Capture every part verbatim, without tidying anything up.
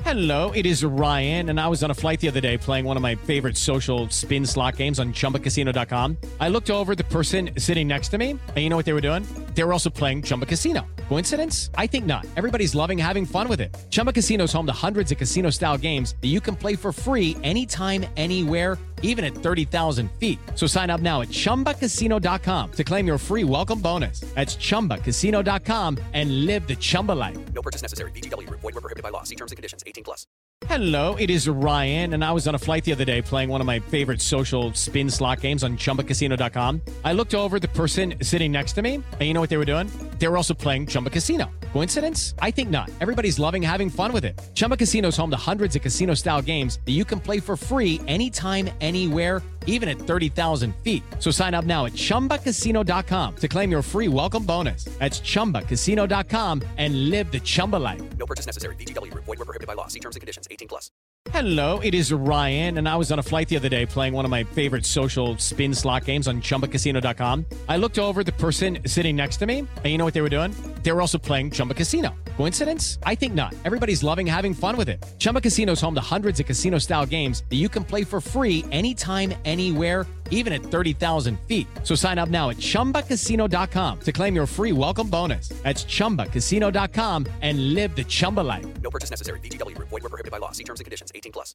Hello, it is Ryan, and I was on a flight the other day playing one of my favorite social spin slot games on Chumba Casino dot com. I looked over at the person sitting next to me, and you know what they were doing? They were also playing Chumba Casino. Coincidence? I think not. Everybody's loving having fun with it. Chumba Casino is home to hundreds of casino-style games that you can play for free anytime, anywhere, even at thirty thousand feet. So sign up now at Chumba Casino dot com to claim your free welcome bonus. That's Chumba Casino dot com and live the Chumba life. No purchase necessary. V G W. Void where prohibited by law. See terms and conditions. eighteen plus. Hello, it is Ryan, and I was on a flight the other day playing one of my favorite social spin slot games on Chumba Casino dot com. I looked over at the person sitting next to me, and you know what they were doing? They were also playing Chumba Casino. Coincidence? I think not. Everybody's loving having fun with it. Chumba Casino is home to hundreds of casino-style games that you can play for free anytime, anywhere, even at thirty thousand feet. So sign up now at Chumba Casino dot com to claim your free welcome bonus. That's Chumba Casino dot com and live the Chumba life. No purchase necessary. V G W. Void where prohibited by law. See terms and conditions. eighteen plus. Hello, it is Ryan, and I was on a flight the other day playing one of my favorite social spin slot games on Chumba Casino dot com. I looked over at the person sitting next to me, and you know what they were doing? They were also playing Chumba Casino. Coincidence? I think not. Everybody's loving having fun with it. Chumba Casino is home to hundreds of casino-style games that you can play for free anytime, anywhere, even at thirty thousand feet. So sign up now at Chumba Casino dot com to claim your free welcome bonus. That's Chumba Casino dot com and live the Chumba life. No purchase necessary. V G W. Void where prohibited by law. See terms and conditions. eighteen plus.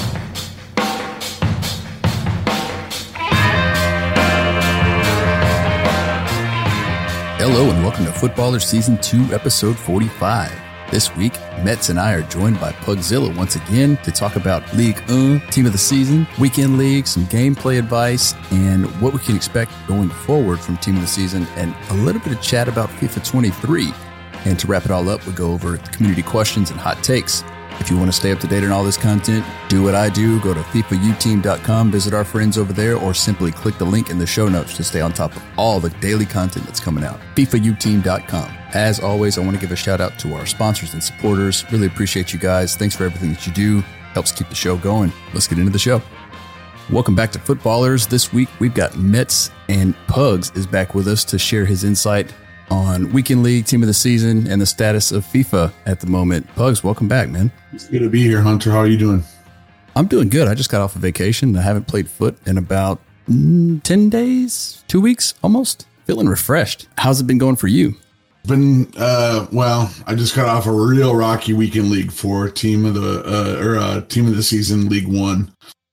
Hello and welcome to Footballers Season two, Episode forty-five. This week, Mets and I are joined by Pugzilla once again to talk about League One, Team of the Season, Weekend League, some gameplay advice, and what we can expect going forward from Team of the Season, and a little bit of chat about FIFA twenty-three. And to wrap it all up, we go over the community questions and hot takes. If you want to stay up to date on all this content, do what I do. Go to FIFA U team dot com, visit our friends over there, or simply click the link in the show notes to stay on top of all the daily content that's coming out. FIFA U team dot com. As always, I want to give a shout out to our sponsors and supporters. Really appreciate you guys. Thanks for everything that you do. Helps keep the show going. Let's get into the show. Welcome back to Footballers. This week, we've got Mets, and Pugs is back with us to share his insight on Weekend League, Team of the Season, and the status of FIFA at the moment. Pugs, welcome back, man. It's good to be here, Hunter. How are you doing? I'm doing good. I just got off a vacation. I haven't played foot in about mm, ten days, two weeks almost. Feeling refreshed. How's it been going for you? Been, uh, well, I just got off a real rocky Weekend League for Team of the, uh, or uh, Team of the Season League One.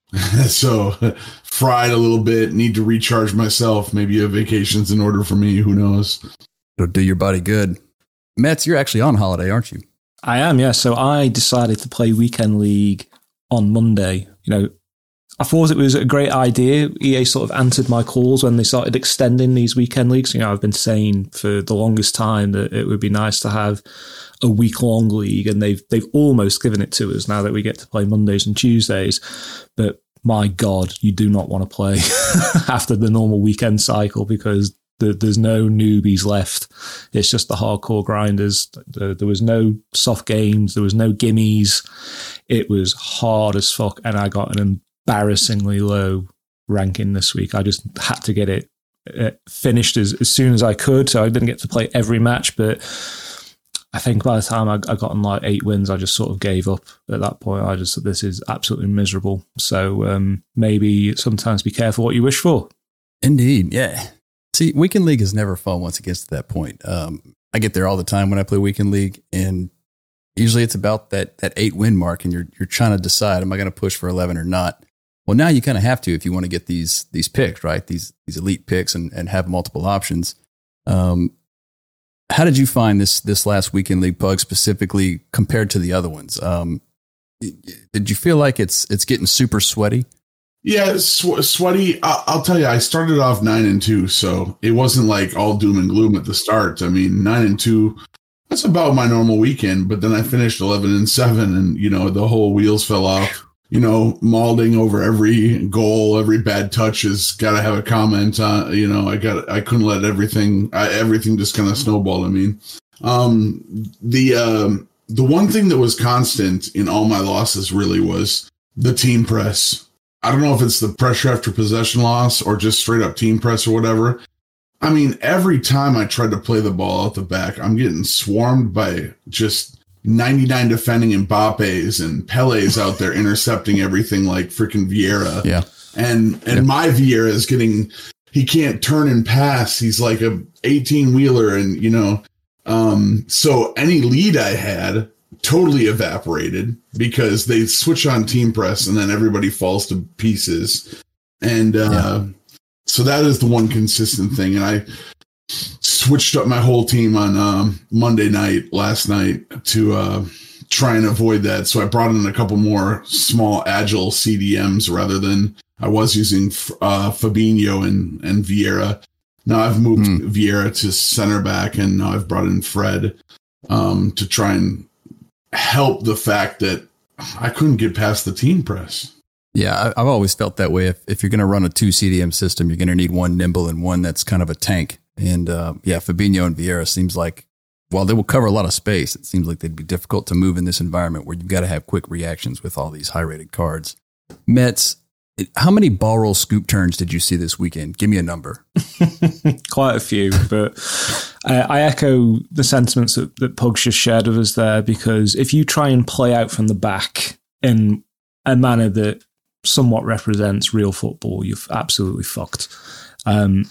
So fried a little bit, need to recharge myself. Maybe a vacation's in order for me. Who knows? It'll do your body good. Mets, you're actually on holiday, aren't you? I am, yeah. So I decided to play Weekend League on Monday. You know, I thought it was a great idea. E A sort of answered my calls when they started extending these weekend leagues. You know, I've been saying for the longest time that it would be nice to have a week-long league, and they've they've almost given it to us now that we get to play Mondays and Tuesdays. But my God, you do not want to play after the normal weekend cycle because there's no newbies left. It's just the hardcore grinders. There was no soft games. There was no gimmies. It was hard as fuck, and I got an embarrassingly low ranking this week. I just had to get it finished as, as soon as I could, so I didn't get to play every match, but I think by the time I, I got on like eight wins, I just sort of gave up at that point. I just said, this is absolutely miserable. So um, maybe sometimes be careful what you wish for. Indeed, yeah. See, Weekend League is never fun once it gets to that point. Um, I get there all the time when I play Weekend League, and usually it's about that that eight win mark, and you're you're trying to decide, am I going to push for eleven or not? Well, now you kind of have to if you want to get these these picks, right? These these elite picks and, and have multiple options. Um, how did you find this this last Weekend League, Pug, specifically compared to the other ones? Um, did you feel like it's it's getting super sweaty? Yeah, sw- sweaty. I'll, I'll tell you, I started off nine and two, so it wasn't like all doom and gloom at the start. I mean, nine and two, that's about my normal weekend. But then I finished eleven and seven, and you know the whole wheels fell off. You know, mauling over every goal, every bad touch has got to have a comment on. You know, I got, I couldn't let everything, I, everything just kind of snowball. I mean, um, the um, the one thing that was constant in all my losses really was the team press. I don't know if it's the pressure after possession loss or just straight up team press or whatever. I mean, every time I tried to play the ball out the back, I'm getting swarmed by just ninety-nine defending Mbappe's and Pele's out there intercepting everything like freaking Vieira. Yeah. And and yeah. my Vieira is getting, he can't turn and pass. He's like a eighteen wheeler. And, you know, um, so any lead I had totally evaporated because they switch on team press and then everybody falls to pieces. And uh, yeah. so that is the one consistent thing. And I switched up my whole team on um, Monday night, last night, to uh, try and avoid that. So I brought in a couple more small, agile C D Ms rather than I was using uh, Fabinho and, and Vieira. Now I've moved mm. Vieira to center back, and now I've brought in Fred um, to try and help the fact that I couldn't get past the team press. Yeah, I've always felt that way. If, if you're going to run a two C D M system, you're going to need one nimble and one that's kind of a tank. And uh, yeah, Fabinho and Vieira seems like, while they will cover a lot of space, it seems like they'd be difficult to move in this environment where you've got to have quick reactions with all these high-rated cards. Mets, how many ball roll scoop turns did you see this weekend? Give me a number. Quite a few, but uh, I echo the sentiments that, that Pugs just shared with us there, because if you try and play out from the back in a manner that somewhat represents real football, you've absolutely fucked. Um,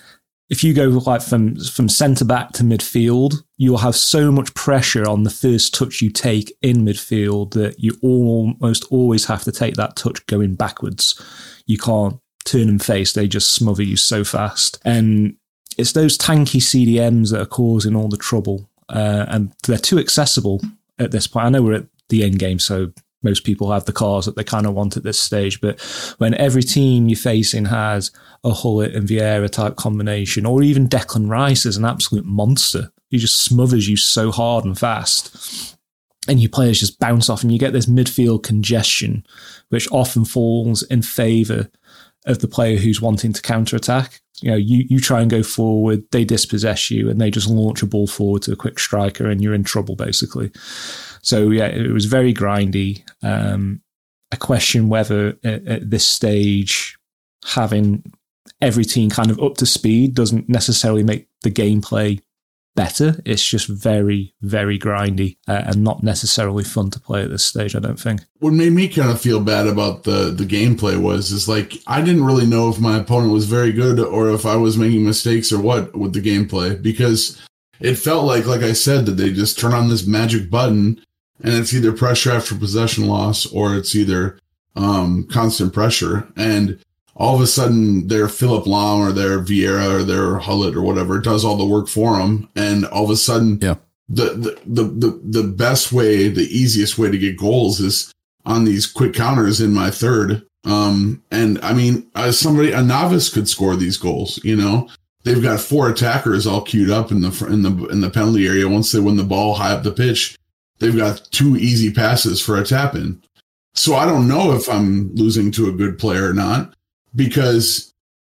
if you go like from from centre back to midfield, you'll have so much pressure on the first touch you take in midfield that you almost always have to take that touch going backwards. You can't turn and face; they just smother you so fast. And it's those tanky C D Ms that are causing all the trouble, uh, and they're too accessible at this point. I know we're at the end game, so most people have the cars that they kind of want at this stage. But when every team you're facing has a Hullet and Vieira type combination, or even Declan Rice is an absolute monster, he just smothers you so hard and fast, and your players just bounce off, and you get this midfield congestion, which often falls in favour of the player who's wanting to counter-attack. You know, you, you try and go forward, they dispossess you, and they just launch a ball forward to a quick striker, and you're in trouble, basically. So, yeah, it was very grindy. Um, I question whether at, at this stage, having every team kind of up to speed doesn't necessarily make the gameplay better. It's just very, very grindy uh, and not necessarily fun to play at this stage, I don't think. What made me kind of feel bad about the, the gameplay was, is like, I didn't really know if my opponent was very good or if I was making mistakes or what with the gameplay, because it felt like, like I said, that they just turn on this magic button and it's either pressure after possession loss or it's either um, constant pressure. And all of a sudden their Philip Lahm or their Vieira or their Hullet or whatever does all the work for them. And all of a sudden yeah. the, the, the, the, the best way, the easiest way to get goals is on these quick counters in my third. Um, and I mean, as somebody, a novice could score these goals, you know, they've got four attackers all queued up in the, in the, in the penalty area. Once they win the ball high up the pitch, they've got two easy passes for a tap in. So I don't know if I'm losing to a good player or not, because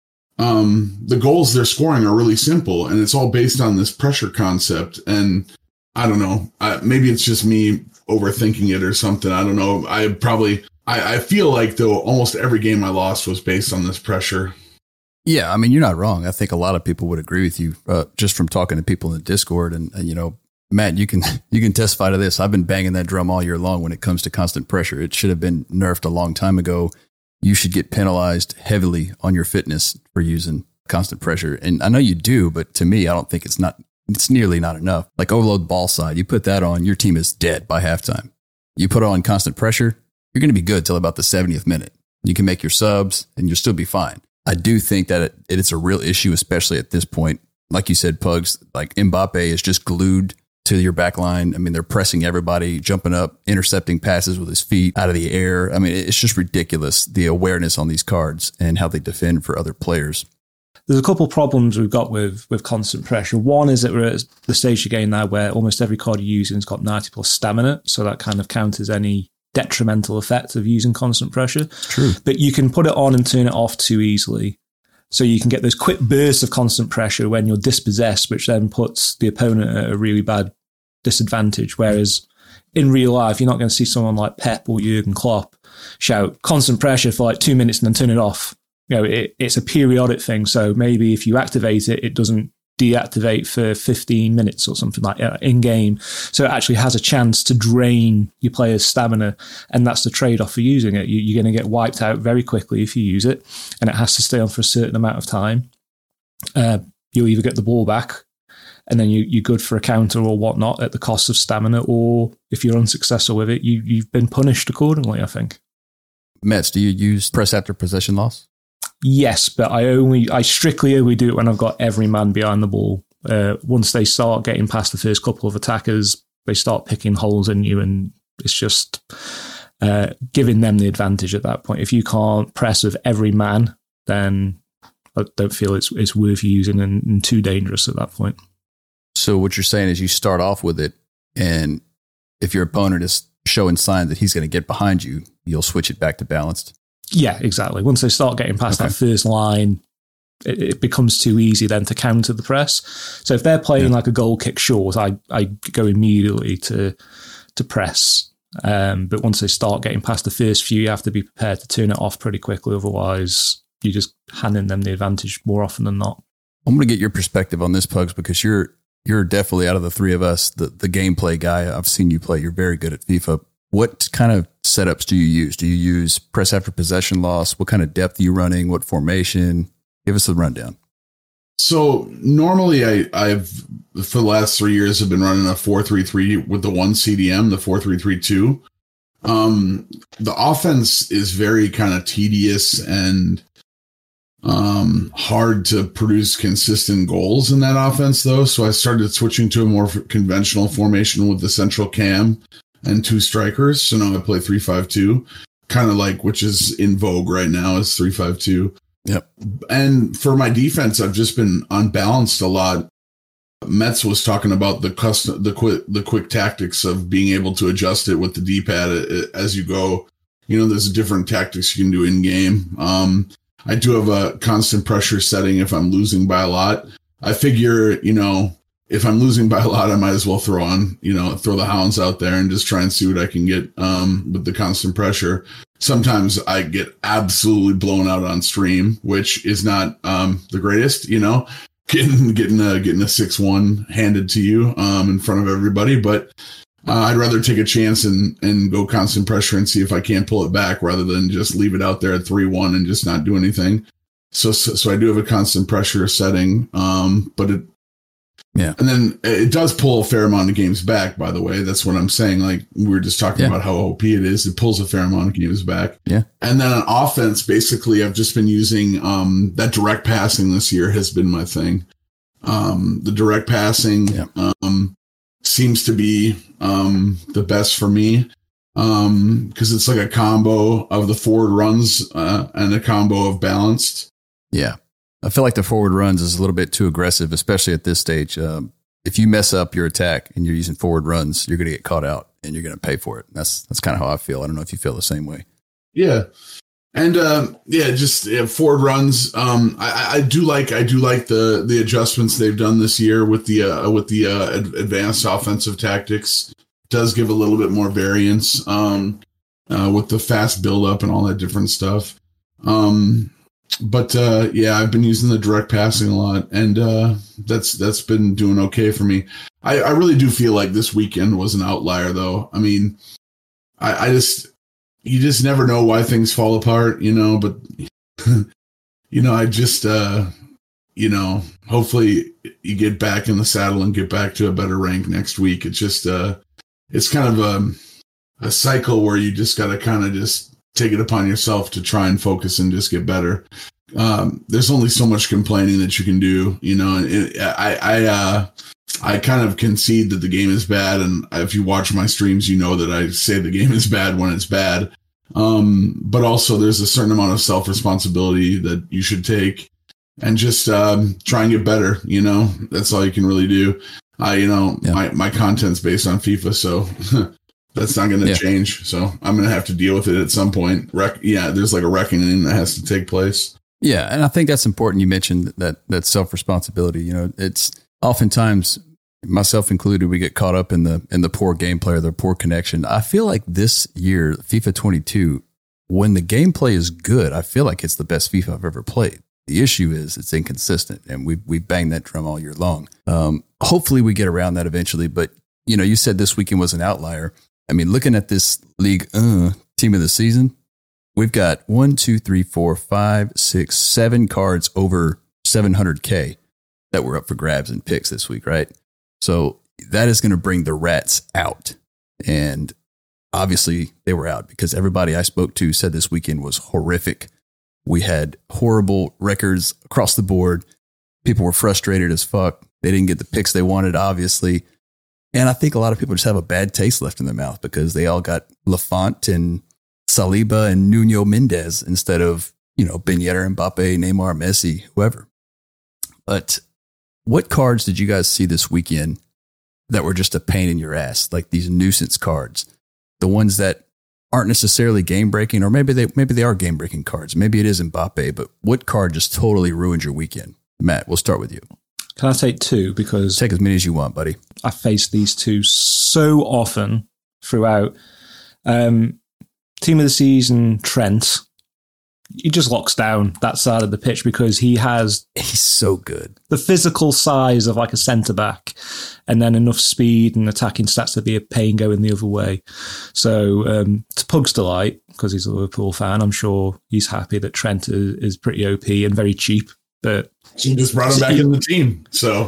um, the goals they're scoring are really simple, and it's all based on this pressure concept. And I don't know, I, maybe it's just me overthinking it or something. I don't know. I probably, I, I feel like though almost every game I lost was based on this pressure. Yeah, I mean, you're not wrong. I think a lot of people would agree with you uh, just from talking to people in the Discord. And, and, you know, Matt, you can you can testify to this. I've been banging that drum all year long when it comes to constant pressure. It should have been nerfed a long time ago. You should get penalized heavily on your fitness for using constant pressure. And I know you do, but to me, I don't think it's not, it's nearly not enough. Like overload ball side, you put that on, your team is dead by halftime. You put on constant pressure, you're going to be good till about the seventieth minute. You can make your subs and you'll still be fine. I do think that it, it's a real issue, especially at this point. Like you said, Pugs, like Mbappe is just glued to your back line. I mean, they're pressing everybody, jumping up, intercepting passes with his feet out of the air. I mean, it's just ridiculous, the awareness on these cards and how they defend for other players. There's a couple problems we've got with, with constant pressure. One is that we're at the stage of the game now where almost every card you're using has got ninety plus stamina, so that kind of counters any detrimental effect of using constant pressure. True. But you can put it on and turn it off too easily. So you can get those quick bursts of constant pressure when you're dispossessed, which then puts the opponent at a really bad disadvantage. Whereas in real life, you're not going to see someone like Pep or Jurgen Klopp shout constant pressure for like two minutes and then turn it off. You know, it, it's a periodic thing. So maybe if you activate it, it doesn't deactivate for fifteen minutes or something like that in game. So it actually has a chance to drain your player's stamina. And that's the trade-off for using it. You, you're going to get wiped out very quickly if you use it, and it has to stay on for a certain amount of time. Uh, you'll either get the ball back and then you, you're good for a counter or whatnot at the cost of stamina, or if you're unsuccessful with it, you, you've been punished accordingly, I think. Mets, do you use press after possession loss? Yes, but I only, I strictly only do it when I've got every man behind the ball. Uh, once they start getting past the first couple of attackers, they start picking holes in you, and it's just uh, giving them the advantage at that point. If you can't press with every man, then I don't feel it's it's worth using and, and too dangerous at that point. So what you're saying is you start off with it, and if your opponent is showing signs that he's going to get behind you, you'll switch it back to balanced. Yeah, exactly. Once they start getting past okay. that first line, it, it becomes too easy then to counter the press. So if they're playing yeah. like a goal kick short, I, I go immediately to to press. Um, but once they start getting past the first few, you have to be prepared to turn it off pretty quickly. Otherwise, you're just handing them the advantage more often than not. I'm going to get your perspective on this, Pugs, because you're you're definitely, out of the three of us, the, the gameplay guy. I've seen you play. You're very good at FIFA. What kind of setups do you use? Do you use press after possession loss? What kind of depth are you running? What formation? Give us a rundown. So normally I, I've, for the last three years, have been running a four three three with the one C D M, the four three three two. Um, the offense is very kind of tedious and um, hard to produce consistent goals in that offense, though. So I started switching to a more conventional formation with the central cam and two strikers. So now I play three five two, kind of like, which is in vogue right now, is three five two. Yep. And for my defense, I've just been unbalanced a lot. Metz was talking about the custom, the quick, the quick tactics of being able to adjust it with the D-pad as you go. You know, there's different tactics you can do in game. Um, I do have a constant pressure setting if I'm losing by a lot. I figure, you know, if I'm losing by a lot, I might as well throw on, you know, throw the hounds out there and just try and see what I can get um, with the constant pressure. Sometimes I get absolutely blown out on stream, which is not um, the greatest, you know, getting getting a getting a six one handed to you um, in front of everybody. But uh, I'd rather take a chance and and go constant pressure and see if I can't pull it back rather than just leave it out there at three one and just not do anything. So so, so I do have a constant pressure setting, um, but it. Yeah. And then it does pull a fair amount of games back, by the way. That's what I'm saying. Like, we were just talking yeah. about how O P it is. It pulls a fair amount of games back. Yeah. And then on offense, basically, I've just been using um, that direct passing this year has been my thing. Um, the direct passing yeah. um, seems to be um, the best for me because um, it's like a combo of the forward runs uh, and a combo of balanced. Yeah. I feel like the forward runs is a little bit too aggressive, especially at this stage. Um, if you mess up your attack and you're using forward runs, you're going to get caught out and you're going to pay for it. That's that's kind of how I feel. I don't know if you feel the same way. Yeah, and um, yeah, just yeah, forward runs. Um, I, I do like I do like the the adjustments they've done this year with the uh, with the uh, advanced offensive tactics. It does give a little bit more variance um, uh, with the fast build up and all that different stuff. Um, But uh, yeah, I've been using the direct passing a lot, and uh, that's that's been doing okay for me. I, I really do feel like this weekend was an outlier, though. I mean, I, I just you just never know why things fall apart, you know. But you know, I just uh, you know, hopefully you get back in the saddle and get back to a better rank next week. It's just uh, it's kind of a a cycle where you just got to kind of just take it upon yourself to try and focus and just get better. Um, there's only so much complaining that you can do, you know, and it, I, I, uh, I kind of concede that the game is bad. And if you watch my streams, you know that I say the game is bad when it's bad. Um, but also there's a certain amount of self-responsibility that you should take and just, um, try and get better. You know, that's all you can really do. I, uh, you know, yeah. my, my content's based on FIFA. So that's not going to yeah. change. So I'm going to have to deal with it at some point. Rec- yeah, there's like a reckoning that has to take place. Yeah, and I think that's important. You mentioned that that self-responsibility. You know, it's oftentimes, myself included, we get caught up in the in the poor gameplay or the poor connection. I feel like this year, FIFA twenty-two, when the gameplay is good, I feel like it's the best FIFA I've ever played. The issue is it's inconsistent, and we we banged that drum all year long. Um, hopefully we get around that eventually. But, you know, you said this weekend was an outlier. I mean, looking at this league uh, team of the season, we've got one, two, three, four, five, six, seven cards over seven hundred K that were up for grabs and picks this week, right? So that is going to bring the rats out. And obviously they were out because everybody I spoke to said this weekend was horrific. We had horrible records across the board. People were frustrated as fuck. They didn't get the picks they wanted, obviously. And I think a lot of people just have a bad taste left in their mouth because they all got Lafont and Saliba and Nuno Mendes instead of, you know, Ben Yedder, Mbappe, Neymar, Messi, whoever. But what cards did you guys see this weekend that were just a pain in your ass? Like these nuisance cards, the ones that aren't necessarily game breaking, or maybe they, maybe they are game breaking cards. Maybe it is Mbappe, but what card just totally ruined your weekend? Matt, we'll start with you. Can I take two? Because take as many as you want, buddy. I face these two so often throughout. Um, team of the season, Trent. He just locks down that side of the pitch because he has... He's so good. The physical size of like a centre-back and then enough speed and attacking stats to be a pain going the other way. So um, to Pug's delight, because he's a Liverpool fan, I'm sure he's happy that Trent is, is pretty O P and very cheap. But she just brought him back in the team. So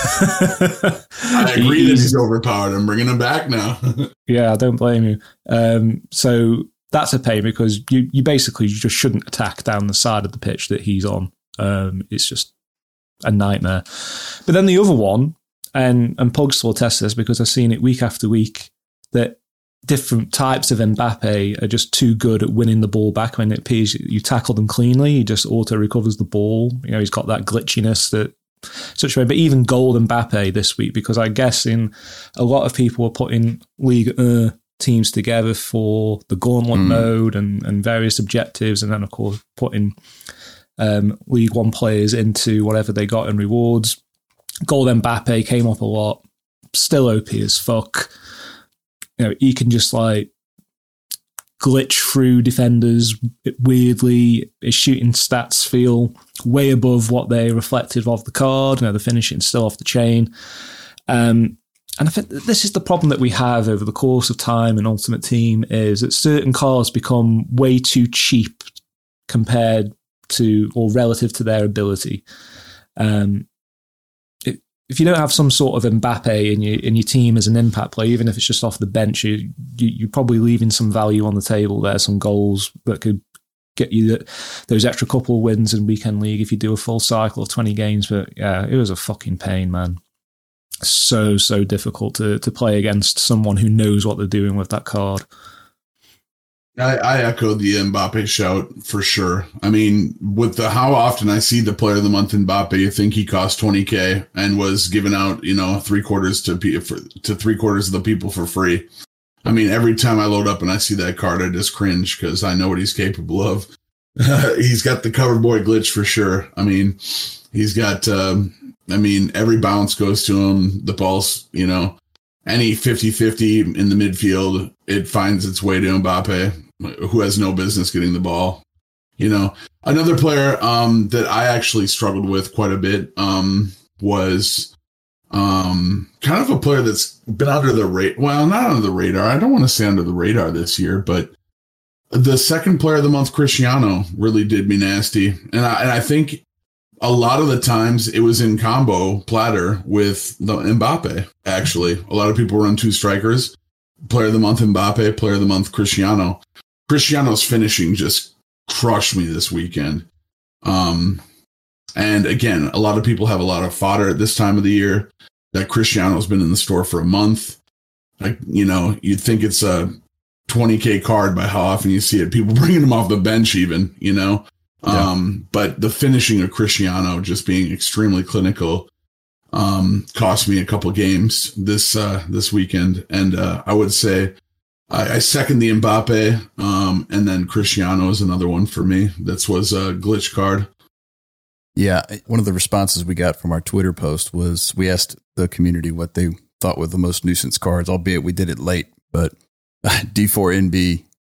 I agree that he's overpowered. I'm bringing him back now. Yeah, I don't blame you. Um, so... That's a pain because you, you basically just shouldn't attack down the side of the pitch that he's on. Um, it's just a nightmare. But then the other one, and, and Pugs will test this because I've seen it week after week, that different types of Mbappe are just too good at winning the ball back. When it appears you tackle them cleanly, he just auto-recovers the ball. You know, he's got that glitchiness that such a way. But even gold Mbappe this week, because I guess in a lot of people are putting League uh, teams together for the gauntlet mm. mode and, and various objectives, and then of course putting um, League One players into whatever they got in rewards. Gold Mbappe came up a lot, still O P as fuck. You know, he can just like glitch through defenders weirdly. His shooting stats feel way above what they reflected of the card. You know, the finishing still off the chain. Um, And I think this is the problem that we have over the course of time in Ultimate Team is that certain cards become way too cheap compared to or relative to their ability. Um, it, if you don't have some sort of Mbappe in your in your team as an impact player, even if it's just off the bench, you, you, you're probably leaving some value on the table there, some goals that could get you that, those extra couple of wins in Weekend League if you do a full cycle of twenty games. But yeah, it was a fucking pain, man. So, so difficult to, to play against someone who knows what they're doing with that card. I, I echo the Mbappe shout for sure. I mean, with the how often I see the player of the month Mbappe, you think he cost twenty K and was given out, you know, three quarters to for, to three quarters of the people for free. I mean, every time I load up and I see that card, I just cringe because I know what he's capable of. He's got the cover boy glitch for sure. I mean, he's got... Um, I mean, every bounce goes to him. The ball's, you know, any fifty-fifty in the midfield, it finds its way to Mbappe, who has no business getting the ball. You know, another player um, that I actually struggled with quite a bit um, was um, kind of a player that's been under the radar. Well, not under the radar. I don't want to say under the radar this year, but the second player of the month, Cristiano, really did me nasty. And I, and I think a lot of the times it was in combo platter with the Mbappe, actually. A lot of people run two strikers. Player of the month, Mbappe. Player of the month, Cristiano. Cristiano's finishing just crushed me this weekend. Um, and again, a lot of people have a lot of fodder at this time of the year. That Cristiano's been in the store for a month. Like, you know, you'd think it's a twenty K card by how often you see it. People bringing him off the bench even, you know. Yeah. Um, but the finishing of Cristiano just being extremely clinical um, cost me a couple games this uh, this weekend. And uh, I would say I, I second the Mbappe, um, and then Cristiano is another one for me. That was a glitch card. Yeah, one of the responses we got from our Twitter post was we asked the community what they thought were the most nuisance cards, albeit we did it late. But D four N B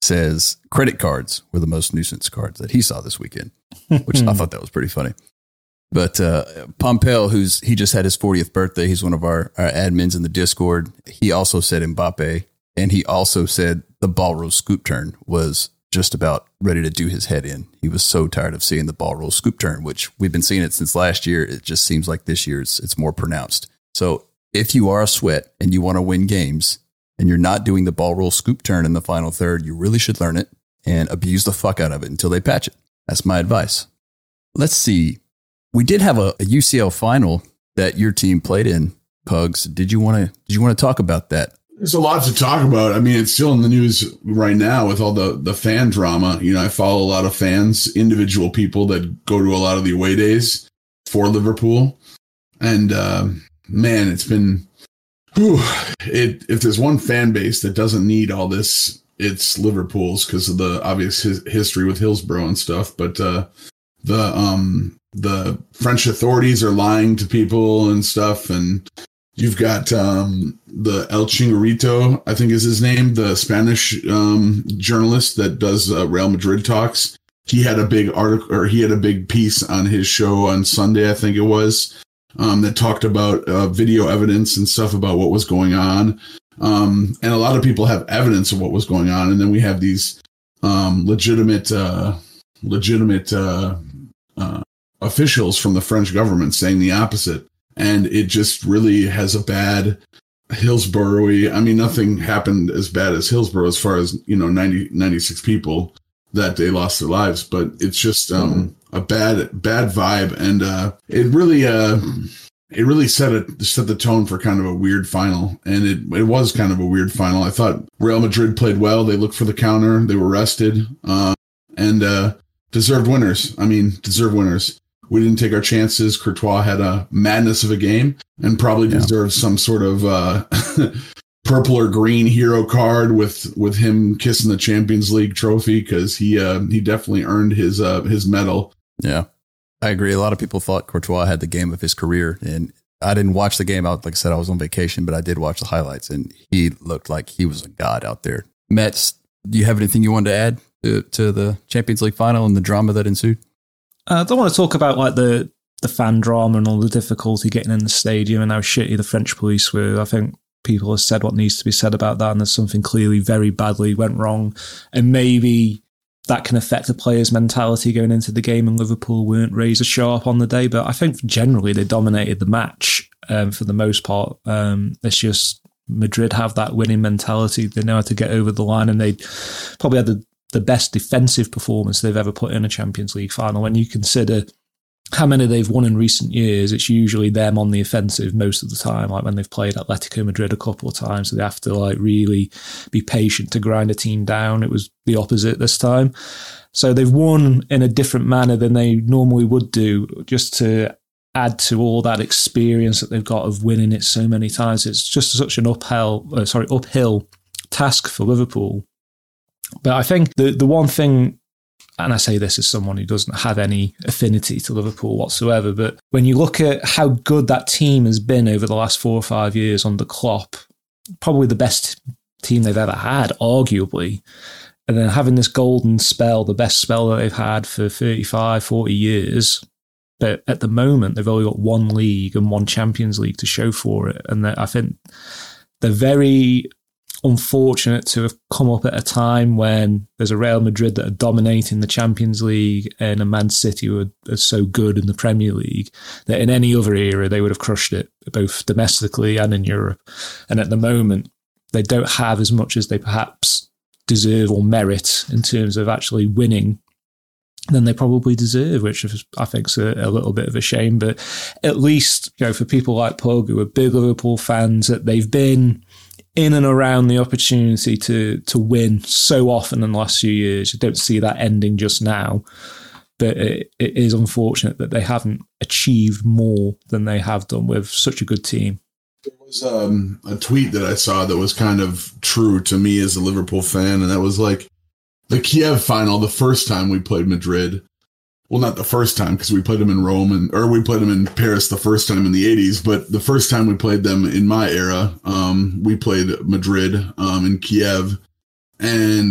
says credit cards were the most nuisance cards that he saw this weekend, which I thought that was pretty funny. But uh, Pompeo, who's he just had his fortieth birthday. He's one of our, our admins in the Discord. He also said Mbappe, and he also said the ball roll scoop turn was just about ready to do his head in. He was so tired of seeing the ball roll scoop turn, which we've been seeing it since last year. It just seems like this year it's, it's more pronounced. So if you are a sweat and you want to win games and you're not doing the ball roll scoop turn in the final third, you really should learn it and abuse the fuck out of it until they patch it. That's my advice. Let's see. We did have a, a U C L final that your team played in, Pugs. Did you want to did you want to talk about that? There's a lot to talk about. I mean, it's still in the news right now with all the, the fan drama. You know, I follow a lot of fans, individual people that go to a lot of the away days for Liverpool. And uh, man, it's been, whew, it, if there's one fan base that doesn't need all this, it's Liverpool's because of the obvious his, history with Hillsborough and stuff. But uh, the um, the French authorities are lying to people and stuff. And you've got um, the El Chingarito, I think is his name, the Spanish um, journalist that does uh, Real Madrid talks. He had a big article, or he had a big piece on his show on Sunday, I think it was, um, that talked about uh, video evidence and stuff about what was going on. Um, and a lot of people have evidence of what was going on. And then we have these um, legitimate, uh, legitimate uh, uh, officials from the French government saying the opposite. And it just really has a bad Hillsborough. I mean, nothing happened as bad as Hillsborough as far as, you know, ninety, ninety-six people that day lost their lives. But it's just um, a bad, bad vibe. And uh, it really, uh, it really set it set the tone for kind of a weird final. And it, it was kind of a weird final. I thought Real Madrid played well. They looked for the counter. They were rested uh, and uh, deserved winners. I mean, deserved winners. We didn't take our chances. Courtois had a madness of a game and probably yeah. deserves some sort of uh, purple or green hero card with, with him kissing the Champions League trophy because he uh, he definitely earned his uh, his medal. Yeah, I agree. A lot of people thought Courtois had the game of his career, and I didn't watch the game. Out like I said, I was on vacation, but I did watch the highlights, and he looked like he was a god out there. Mets, do you have anything you wanted to add to, to the Champions League final and the drama that ensued? Uh, I don't want to talk about like the, the fan drama and all the difficulty getting in the stadium and how shitty the French police were. I think people have said what needs to be said about that, and there's something clearly very badly went wrong. And maybe that can affect the players' mentality going into the game, and Liverpool weren't razor sharp on the day. But I think generally they dominated the match um, for the most part. Um, it's just Madrid have that winning mentality. They know how to get over the line, and they probably had the the best defensive performance they've ever put in a Champions League final. When you consider how many they've won in recent years, it's usually them on the offensive most of the time, like when they've played Atletico Madrid a couple of times, so they have to like really be patient to grind a team down. It was the opposite this time. So they've won in a different manner than they normally would do, just to add to all that experience that they've got of winning it so many times. It's just such an uphill, uh, sorry, uphill task for Liverpool. But I think the, the one thing, and I say this as someone who doesn't have any affinity to Liverpool whatsoever, but when you look at how good that team has been over the last four or five years under Klopp, probably the best team they've ever had, arguably, and then having this golden spell, the best spell that they've had for thirty-five, forty years, but at the moment they've only got one league and one Champions League to show for it. And I think they're very unfortunate to have come up at a time when there's a Real Madrid that are dominating the Champions League and a Man City who are, are so good in the Premier League that in any other era they would have crushed it, both domestically and in Europe. And at the moment, they don't have as much as they perhaps deserve or merit in terms of actually winning than they probably deserve, which I think is a, a little bit of a shame. But at least, you know, for people like Pug, who are big Liverpool fans, that they've been in and around the opportunity to to win so often in the last few years. You don't see that ending just now, but it, it is unfortunate that they haven't achieved more than they have done with such a good team. There was um, a tweet that I saw that was kind of true to me as a Liverpool fan, and that was like the Kiev final, the first time we played Madrid. Well, not the first time, because we played them in Rome, and or we played them in Paris the first time in the eighties, but the first time we played them in my era, um, we played Madrid um, in Kiev, and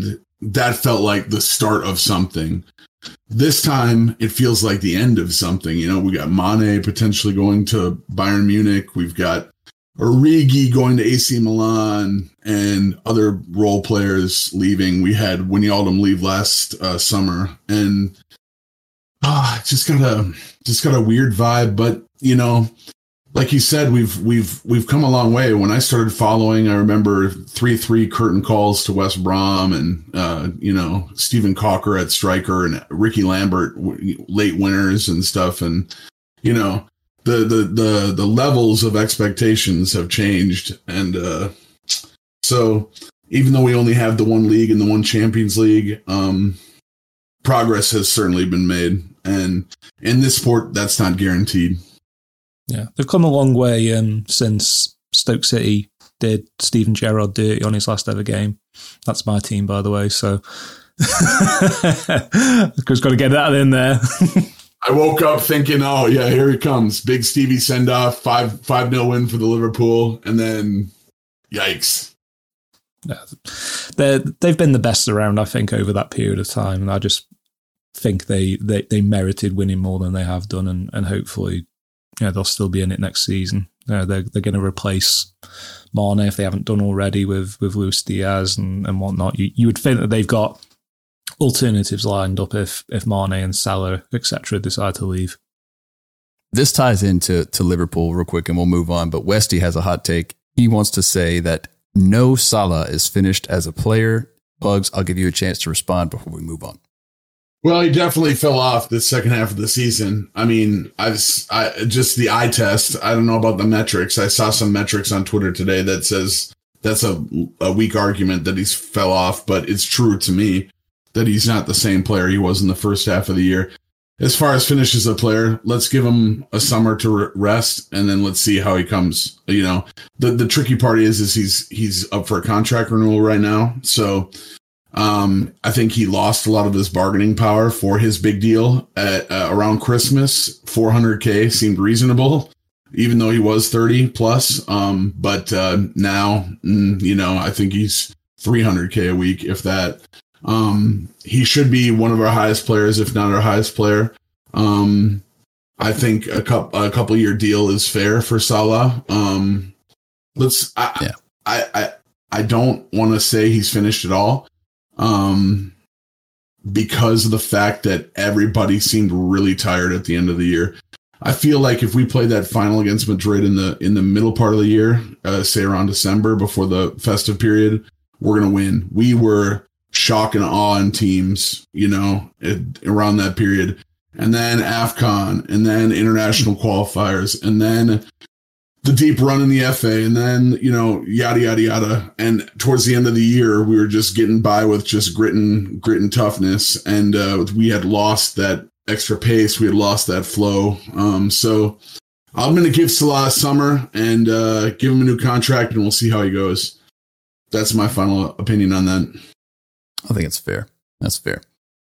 that felt like the start of something. This time, it feels like the end of something. You know, we got Mane potentially going to Bayern Munich. We've got Origi going to A C Milan and other role players leaving. We had Wijnaldum leave last uh, summer, and ah, uh, just got a just got a weird vibe. But you know, like you said, we've we've we've come a long way. When I started following, I remember three three curtain calls to West Brom, and uh, you know, Steven Cocker at striker and Ricky Lambert late winners and stuff, and you know. The, the the the levels of expectations have changed, and uh, so even though we only have the one league and the one Champions League, um, progress has certainly been made, and in this sport, that's not guaranteed. Yeah, they've come a long way um, since Stoke City did Steven Gerrard dirty on his last ever game. That's my team, by the way. So, just got to get that in there. I woke up thinking, oh, yeah, here he comes. Big Stevie send-off, five, five nil win for the Liverpool, and then, yikes. Yeah, they're, they've been the best around, I think, over that period of time, and I just think they, they, they merited winning more than they have done, and, and hopefully you know, they'll still be in it next season. You know, they're they're going to replace Mane, if they haven't done already, with, with Luis Diaz and, and whatnot. You, you would think that they've got alternatives lined up if if Mane and Salah, et cetera, decide to leave. This ties into to Liverpool real quick, and we'll move on. But Westy has a hot take. He wants to say that no Salah is finished as a player. Bugs, I'll give you a chance to respond before we move on. Well, he definitely fell off the second half of the season. I mean, I've I, just the eye test. I don't know about the metrics. I saw some metrics on Twitter today that says that's a, a weak argument that he's fell off, but it's true to me that he's not the same player he was in the first half of the year. As far as finishes a player, let's give him a summer to rest, and then let's see how he comes. You know, the the tricky part is is he's he's up for a contract renewal right now, so um, I think he lost a lot of his bargaining power for his big deal at uh, around Christmas. four hundred K seemed reasonable, even though he was thirty plus. Um, but uh, now, mm, you know, I think he's three hundred K a week, if that. Um, he should be one of our highest players, if not our highest player. Um, I think a couple a couple year deal is fair for Salah. Um, let's. I, yeah. I, I I don't want to say he's finished at all, um, because of the fact that everybody seemed really tired at the end of the year. I feel like if we play that final against Madrid in the in the middle part of the year, uh, say around December before the festive period, we're gonna win. We were shock and awe in teams, you know, it, around that period. And then AFCON, and then international qualifiers, and then the deep run in the F A, and then, you know, yada, yada, yada. And towards the end of the year, we were just getting by with just grit and, grit and toughness. And uh, we had lost that extra pace. We had lost that flow. Um, so I'm going to give Salah a summer and uh, give him a new contract, and we'll see how he goes. That's my final opinion on that. I think it's fair. That's fair.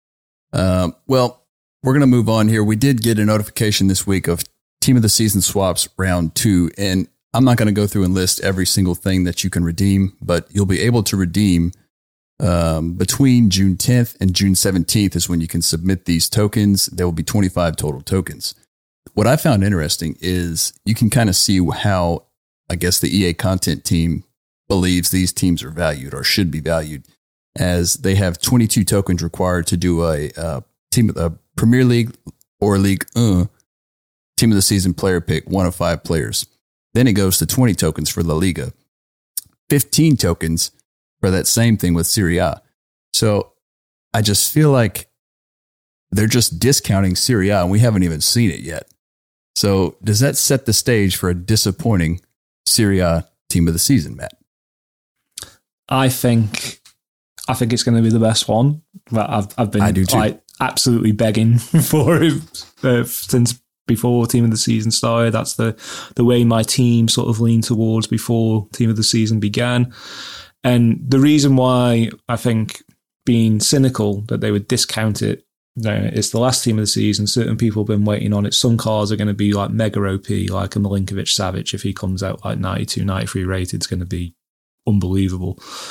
Uh, well, we're going to move on here. We did get a notification this week of Team of the Season swaps round two, and I'm not going to go through and list every single thing that you can redeem, but you'll be able to redeem um, between June tenth and June seventeenth is when you can submit these tokens. There will be twenty-five total tokens. What I found interesting is you can kind of see how, I guess, the E A content team believes these teams are valued or should be valued, as they have twenty-two tokens required to do a, a team of the Premier League or League one Team of the Season player pick, one of five players. Then it goes to twenty tokens for La Liga, fifteen tokens for that same thing with Serie A. So I just feel like they're just discounting Serie A, and we haven't even seen it yet. So does that set the stage for a disappointing Serie A Team of the Season, Matt? I think I think it's going to be the best one. I've I've been I do too. like absolutely begging for it uh, since before Team of the Season started. That's the the way my team sort of leaned towards before Team of the Season began. And the reason why I think being cynical that they would discount it, you know, it's the last Team of the Season. Certain people have been waiting on it. Some cars are going to be like mega O P, like a Milinkovic Savic. If he comes out like ninety-two, ninety-three rated, it's going to be unbelievable.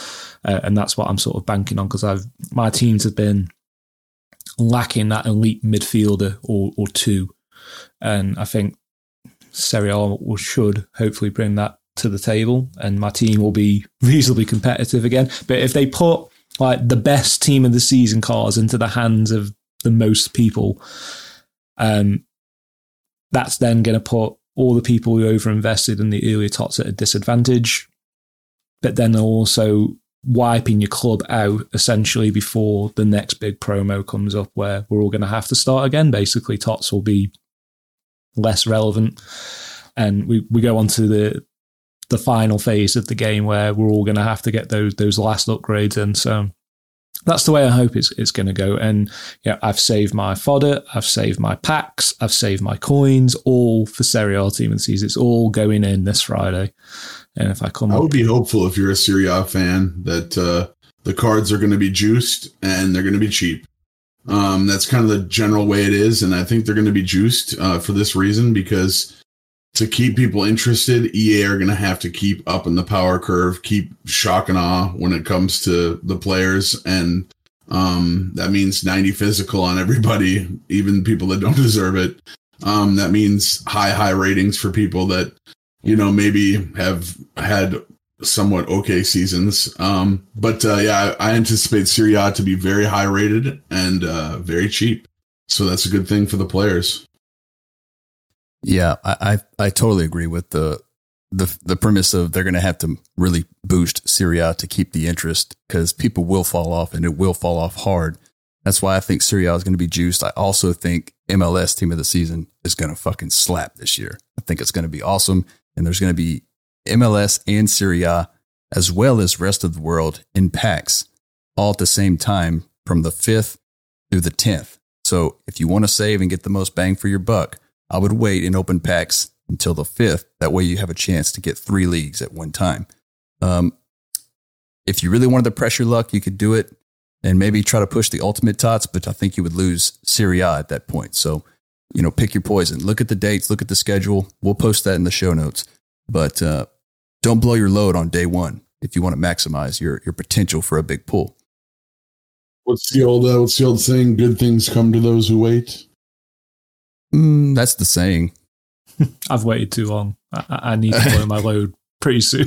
Uh, and that's what I'm sort of banking on, because I've my teams have been lacking that elite midfielder or, or two. And I think Serie A will, should hopefully bring that to the table, and my team will be reasonably competitive again. But if they put like the best team of the season cards into the hands of the most people, um, that's then going to put all the people who overinvested in the earlier tots at a disadvantage. But then they're also wiping your club out essentially before the next big promo comes up, where we're all going to have to start again. Basically, tots will be less relevant, and we, we go on to the the final phase of the game where we're all going to have to get those those last upgrades in. So that's the way I hope it's it's going to go. And yeah, I've saved my fodder, I've saved my packs, I've saved my coins, all for Serie A Team of the Season. It's all going in this Friday. And if I come, I up, would be hopeful if you're a Serie A fan that uh, the cards are going to be juiced and they're going to be cheap. Um, that's kind of the general way it is, and I think they're going to be juiced uh, for this reason, because to keep people interested, E A are going to have to keep up in the power curve, keep shock and awe when it comes to the players, and um, that means ninety physical on everybody, even people that don't deserve it. Um, that means high, high ratings for people that, you know, maybe have had somewhat okay seasons. Um, but uh, yeah, I, I anticipate Serie A to be very high rated and uh, very cheap. So that's a good thing for the players. Yeah, I, I I totally agree with the the the premise of they're going to have to really boost Serie A to keep the interest, because people will fall off, and it will fall off hard. That's why I think Serie A is going to be juiced. I also think M L S Team of the Season is going to fucking slap this year. I think it's going to be awesome, and there's going to be M L S and Serie A as well as rest of the world in packs all at the same time from the fifth through the tenth. So if you want to save and get the most bang for your buck, I would wait and open packs until the fifth. That way you have a chance to get three leagues at one time. Um, if you really wanted to press your luck, you could do it and maybe try to push the ultimate tots, but I think you would lose Serie A at that point. So, you know, pick your poison. Look at the dates, look at the schedule. We'll post that in the show notes. But uh, don't blow your load on day one if you want to maximize your your potential for a big pull. What's the old uh, what's the old saying? Good things come to those who wait. Mm, that's the saying. I've waited too long. I, I need to blow my load pretty soon.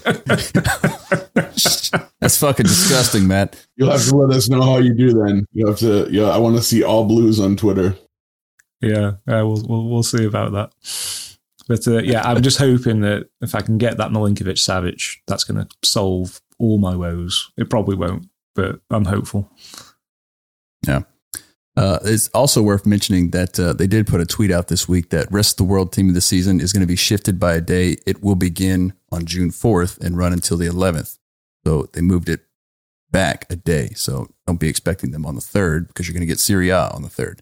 That's fucking disgusting, Matt. You'll have to let us know how you do then. You have to. Yeah, I want to see all blues on Twitter. Yeah, uh, we'll, we'll we'll see about that. But uh, yeah, I'm just hoping that if I can get that Milinkovic Savic, that's going to solve all my woes. It probably won't, but I'm hopeful. Yeah. Uh, it's also worth mentioning that uh, they did put a tweet out this week that Rest of the World Team of the Season is going to be shifted by a day. It will begin on June fourth and run until the eleventh. So they moved it back a day. So don't be expecting them on the third, because you're going to get Serie A on the third.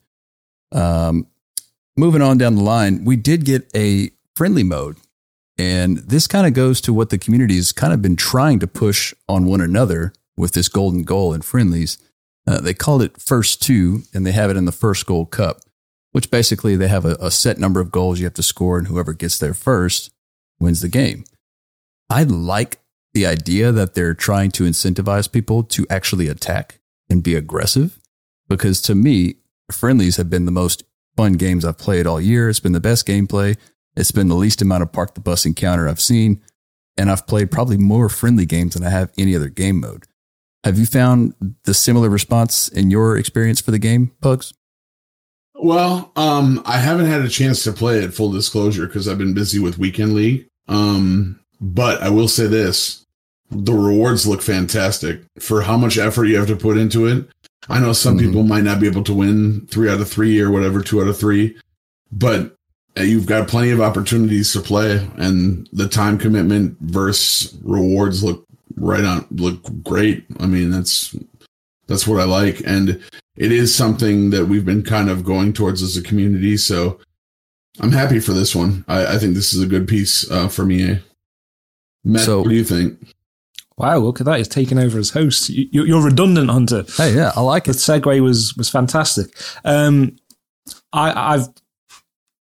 Um, moving on down the line, we did get a friendly mode. And this kind of goes to what the community has kind of been trying to push on one another with this golden goal in friendlies. Uh, they called it First Two, and they have it in the First Goal Cup, which basically they have a, a set number of goals you have to score, and whoever gets there first wins the game. I like the idea that they're trying to incentivize people to actually attack and be aggressive, because to me, friendlies have been the most fun games I've played all year. It's been the best gameplay. It's been the least amount of park the bus encounter I've seen, and I've played probably more friendly games than I have any other game mode. Have you found the similar response in your experience for the game, Pugs? Well, um, I haven't had a chance to play it, full disclosure, because I've been busy with Weekend League. Um, but I will say this, the rewards look fantastic for how much effort you have to put into it. I know some mm-hmm. people might not be able to win three out of three or whatever, two out of three, but you've got plenty of opportunities to play, and the time commitment versus rewards look right on, look great. I mean, that's, that's what I like. And it is something that we've been kind of going towards as a community. So I'm happy for this one. I, I think this is a good piece uh, for me. Matt, so, what do you think? Wow, look at that. He's taking over as host. You, you're redundant, Hunter. Hey, yeah, I like it. The segue was, was fantastic. Um, I, I've,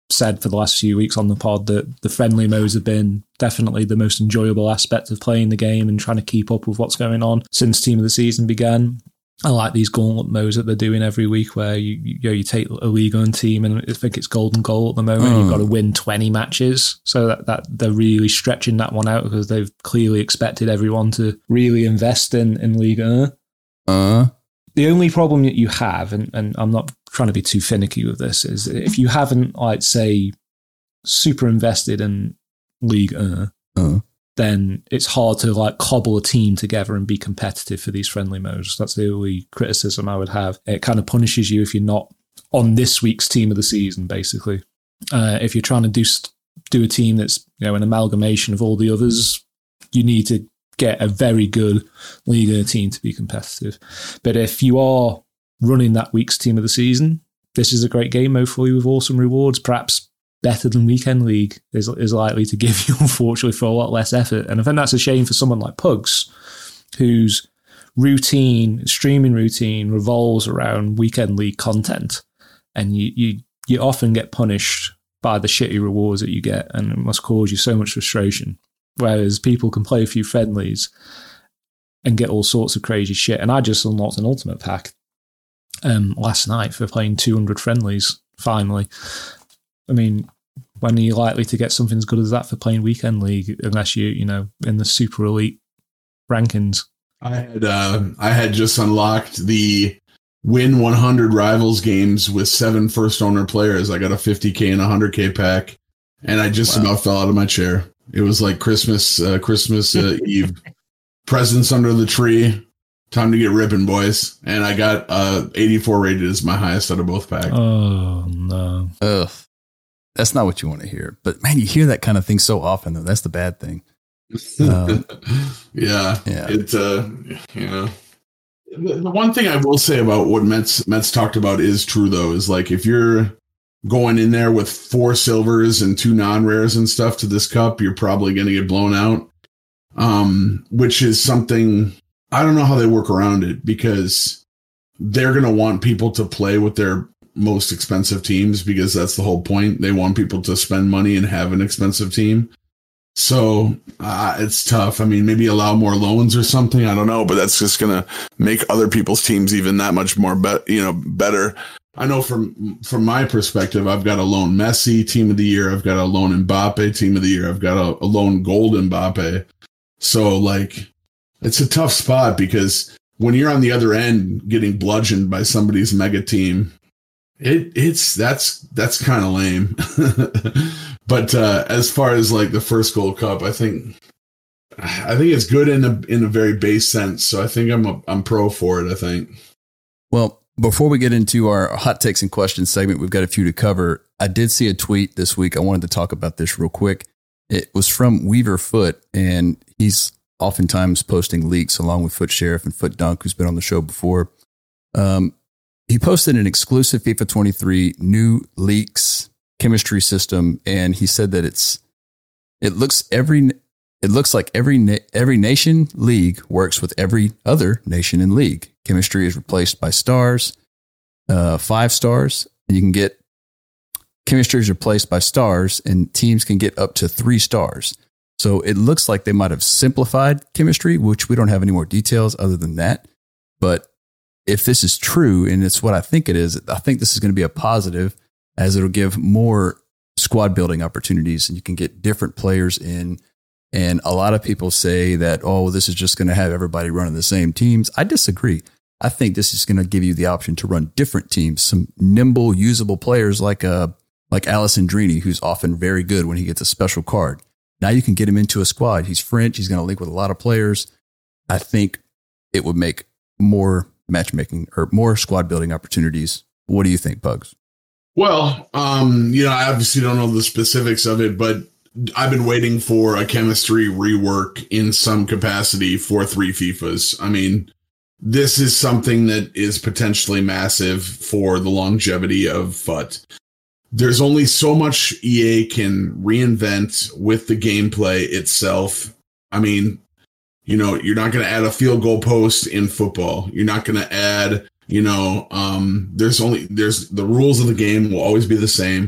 said for the last few weeks on the pod that the friendly modes have been definitely the most enjoyable aspect of playing the game and trying to keep up with what's going on since Team of the Season began. I like these gauntlet modes that they're doing every week where you you, know, you take a League One team, and I think it's golden goal at the moment, mm. you've got to win twenty matches. So that, that they're really stretching that one out because they've clearly expected everyone to really invest in, in Ligue one. Uh. The only problem that you have, and, and I'm not trying to be too finicky with this, is if you haven't, like, say, super invested in Ligue one, uh. then it's hard to like cobble a team together and be competitive for these friendly modes. That's the only criticism I would have. It kind of punishes you if you're not on this week's Team of the Season, basically. Uh, if you're trying to do do a team that's, you know, an amalgamation of all the others, you need to get a very good Liga team to be competitive. But if you are running that week's Team of the Season, this is a great game mode for you with awesome rewards, perhaps better than Weekend League is is likely to give you, unfortunately, for a lot less effort. And I think that's a shame for someone like Pugs, whose routine, streaming routine, revolves around Weekend League content. And you, you, you often get punished by the shitty rewards that you get, and it must cause you so much frustration. Whereas people can play a few friendlies and get all sorts of crazy shit. And I just unlocked an Ultimate Pack um, last night for playing two hundred friendlies, finally. I mean, when are you likely to get something as good as that for playing Weekend League, unless you, you know, in the super elite rankings? I had uh, I had just unlocked the win one hundred rivals games with seven first owner players. I got a fifty K and a one hundred K pack, and I just wow. about fell out of my chair. It was like Christmas, uh, Christmas uh, Eve, presents under the tree. Time to get ripping, boys. And I got uh, eighty-four rated as my highest out of both packs. Oh, no. Ugh. That's not what you want to hear. But, man, you hear that kind of thing so often, though. That's the bad thing. Um, yeah. Yeah. It, uh, you know. The, the one thing I will say about what Mets, Mets talked about is true, though, is like if you're going in there with four silvers and two non-rares and stuff to this cup, you're probably going to get blown out, um, which is something I don't know how they work around it, because they're going to want people to play with their most expensive teams, because that's the whole point. They want people to spend money and have an expensive team. So uh, it's tough. I mean, maybe allow more loans or something. I don't know, but that's just going to make other people's teams even that much more, be- you know, better. I know from from my perspective, I've got a lone Messi team of the year. I've got a lone Mbappe team of the year. I've got a, a lone gold Mbappe. So, like, it's a tough spot, because when you're on the other end getting bludgeoned by somebody's mega team, it it's that's that's kind of lame. But uh, as far as like the first Gold Cup, I think I think it's good in a in a very base sense. So I think I'm a, I'm pro for it. I think. Well, before we get into our hot takes and questions segment, we've got a few to cover. I did see a tweet this week. I wanted to talk about this real quick. It was from Weaver Foot, and he's oftentimes posting leaks along with Foot Sheriff and Foot Dunk, who's been on the show before. Um, he posted an exclusive FIFA twenty-three new leaks chemistry system, and he said that it's it looks every it looks like every na- every nation league works with every other nation in league. Chemistry is replaced by stars, uh, five stars. You can get chemistry is replaced by stars, and teams can get up to three stars. So it looks like they might have simplified chemistry, which we don't have any more details other than that. But if this is true, and it's what I think it is, I think this is going to be a positive, as it'll give more squad building opportunities, and you can get different players in. And a lot of people say that, oh, well, this is just going to have everybody running the same teams. I disagree. I think this is going to give you the option to run different teams, some nimble, usable players like uh, like Alessandrini, who's often very good when he gets a special card. Now you can get him into a squad. He's French. He's going to link with a lot of players. I think it would make more matchmaking or more squad building opportunities. What do you think, Pugs? Well, um, you know, I obviously don't know the specifics of it, but I've been waiting for a chemistry rework in some capacity for three FIFAs. I mean, this is something that is potentially massive for the longevity of F U T. There's only so much E A can reinvent with the gameplay itself. I mean, you know, you're not going to add a field goal post in football. You're not going to add, you know, um, there's only, there's the rules of the game will always be the same.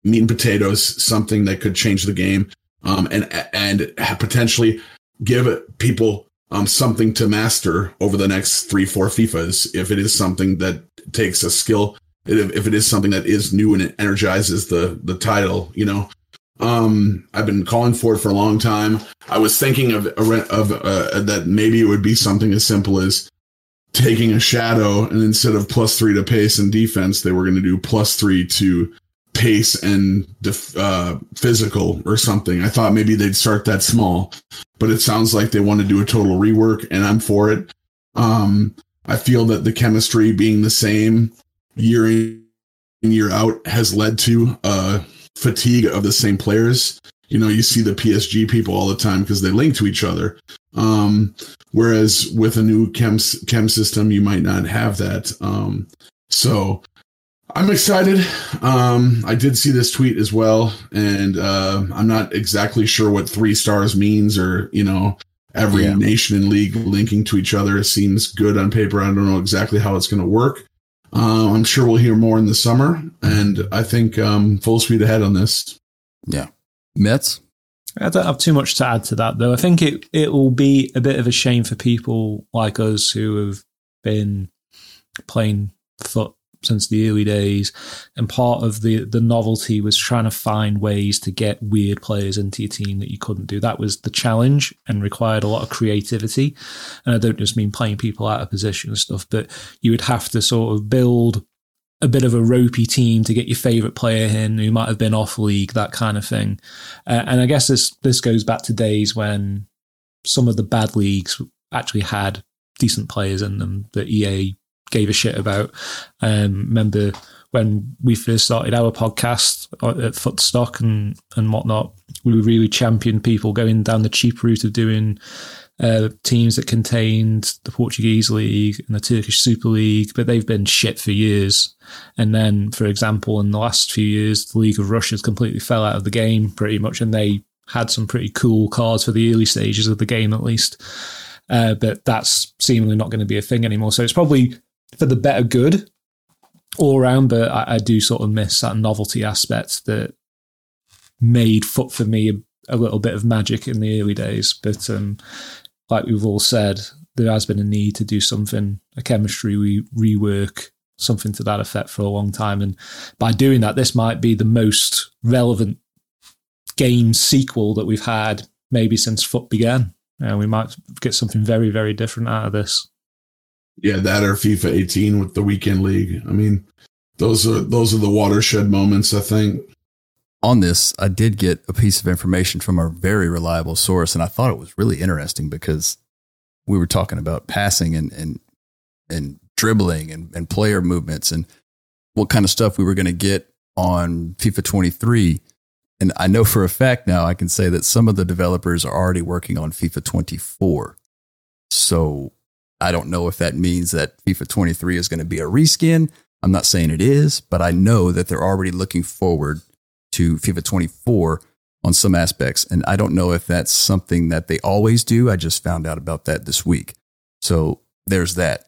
meat and potatoes, something that could change the game, um, and and potentially give people um, something to master over the next three, four FIFAs. If it is something that takes a skill, if, if it is something that is new and it energizes the the title, you know. Um, I've been calling for it for a long time. I was thinking of of uh, that maybe it would be something as simple as taking a shadow, and instead of plus three to pace and defense, they were going to do plus three to pace and def- uh, physical or something. I thought maybe they'd start that small, but it sounds like they want to do a total rework, and I'm for it. Um, I feel that the chemistry being the same year in year out has led to uh fatigue of the same players. You know, you see the P S G people all the time because they link to each other. Um, whereas with a new chem chem system, you might not have that. Um, so I'm excited. Um, I did see this tweet as well, and uh, I'm not exactly sure what three stars means, or, you know, every yeah. nation and league linking to each other seems good on paper. I don't know exactly how it's going to work. Uh, I'm sure we'll hear more in the summer, and I think um, full speed ahead on this. Yeah. Mets? I don't have too much to add to that, though. I think it, it will be a bit of a shame for people like us who have been playing foot since the early days, and part of the, the novelty was trying to find ways to get weird players into your team that you couldn't do. That was the challenge and required a lot of creativity. And I don't just mean playing people out of position and stuff, but you would have to sort of build a bit of a ropey team to get your favourite player in who might have been off league, that kind of thing. Uh, and I guess this this goes back to days when some of the bad leagues actually had decent players in them that E A gave a shit about. Um, remember when we first started our podcast at Footstock and, and whatnot, we really championed people going down the cheap route of doing uh, teams that contained the Portuguese League and the Turkish Super League, but they've been shit for years. And then, for example, in the last few years, the League of Russia's completely fell out of the game pretty much, and they had some pretty cool cards for the early stages of the game at least. Uh, but that's seemingly not going to be a thing anymore. So it's probably for the better good all around, but I, I do sort of miss that novelty aspect that made foot for me a, a little bit of magic in the early days. But um, like we've all said, there has been a need to do something, a chemistry re- rework, something to that effect for a long time. And by doing that, this might be the most relevant game sequel that we've had maybe since foot began. And we might get something very, very different out of this. Yeah, that or FIFA eighteen with the weekend league. I mean, those are those are the watershed moments, I think. On this, I did get a piece of information from a very reliable source, and I thought it was really interesting because we were talking about passing and and and dribbling and, and player movements and what kind of stuff we were going to get on FIFA twenty-three. And I know for a fact now I can say that some of the developers are already working on FIFA twenty-four. So I don't know if that means that FIFA twenty-three is going to be a reskin. I'm not saying it is, but I know that they're already looking forward to FIFA twenty-four on some aspects. And I don't know if that's something that they always do. I just found out about that this week. So there's that.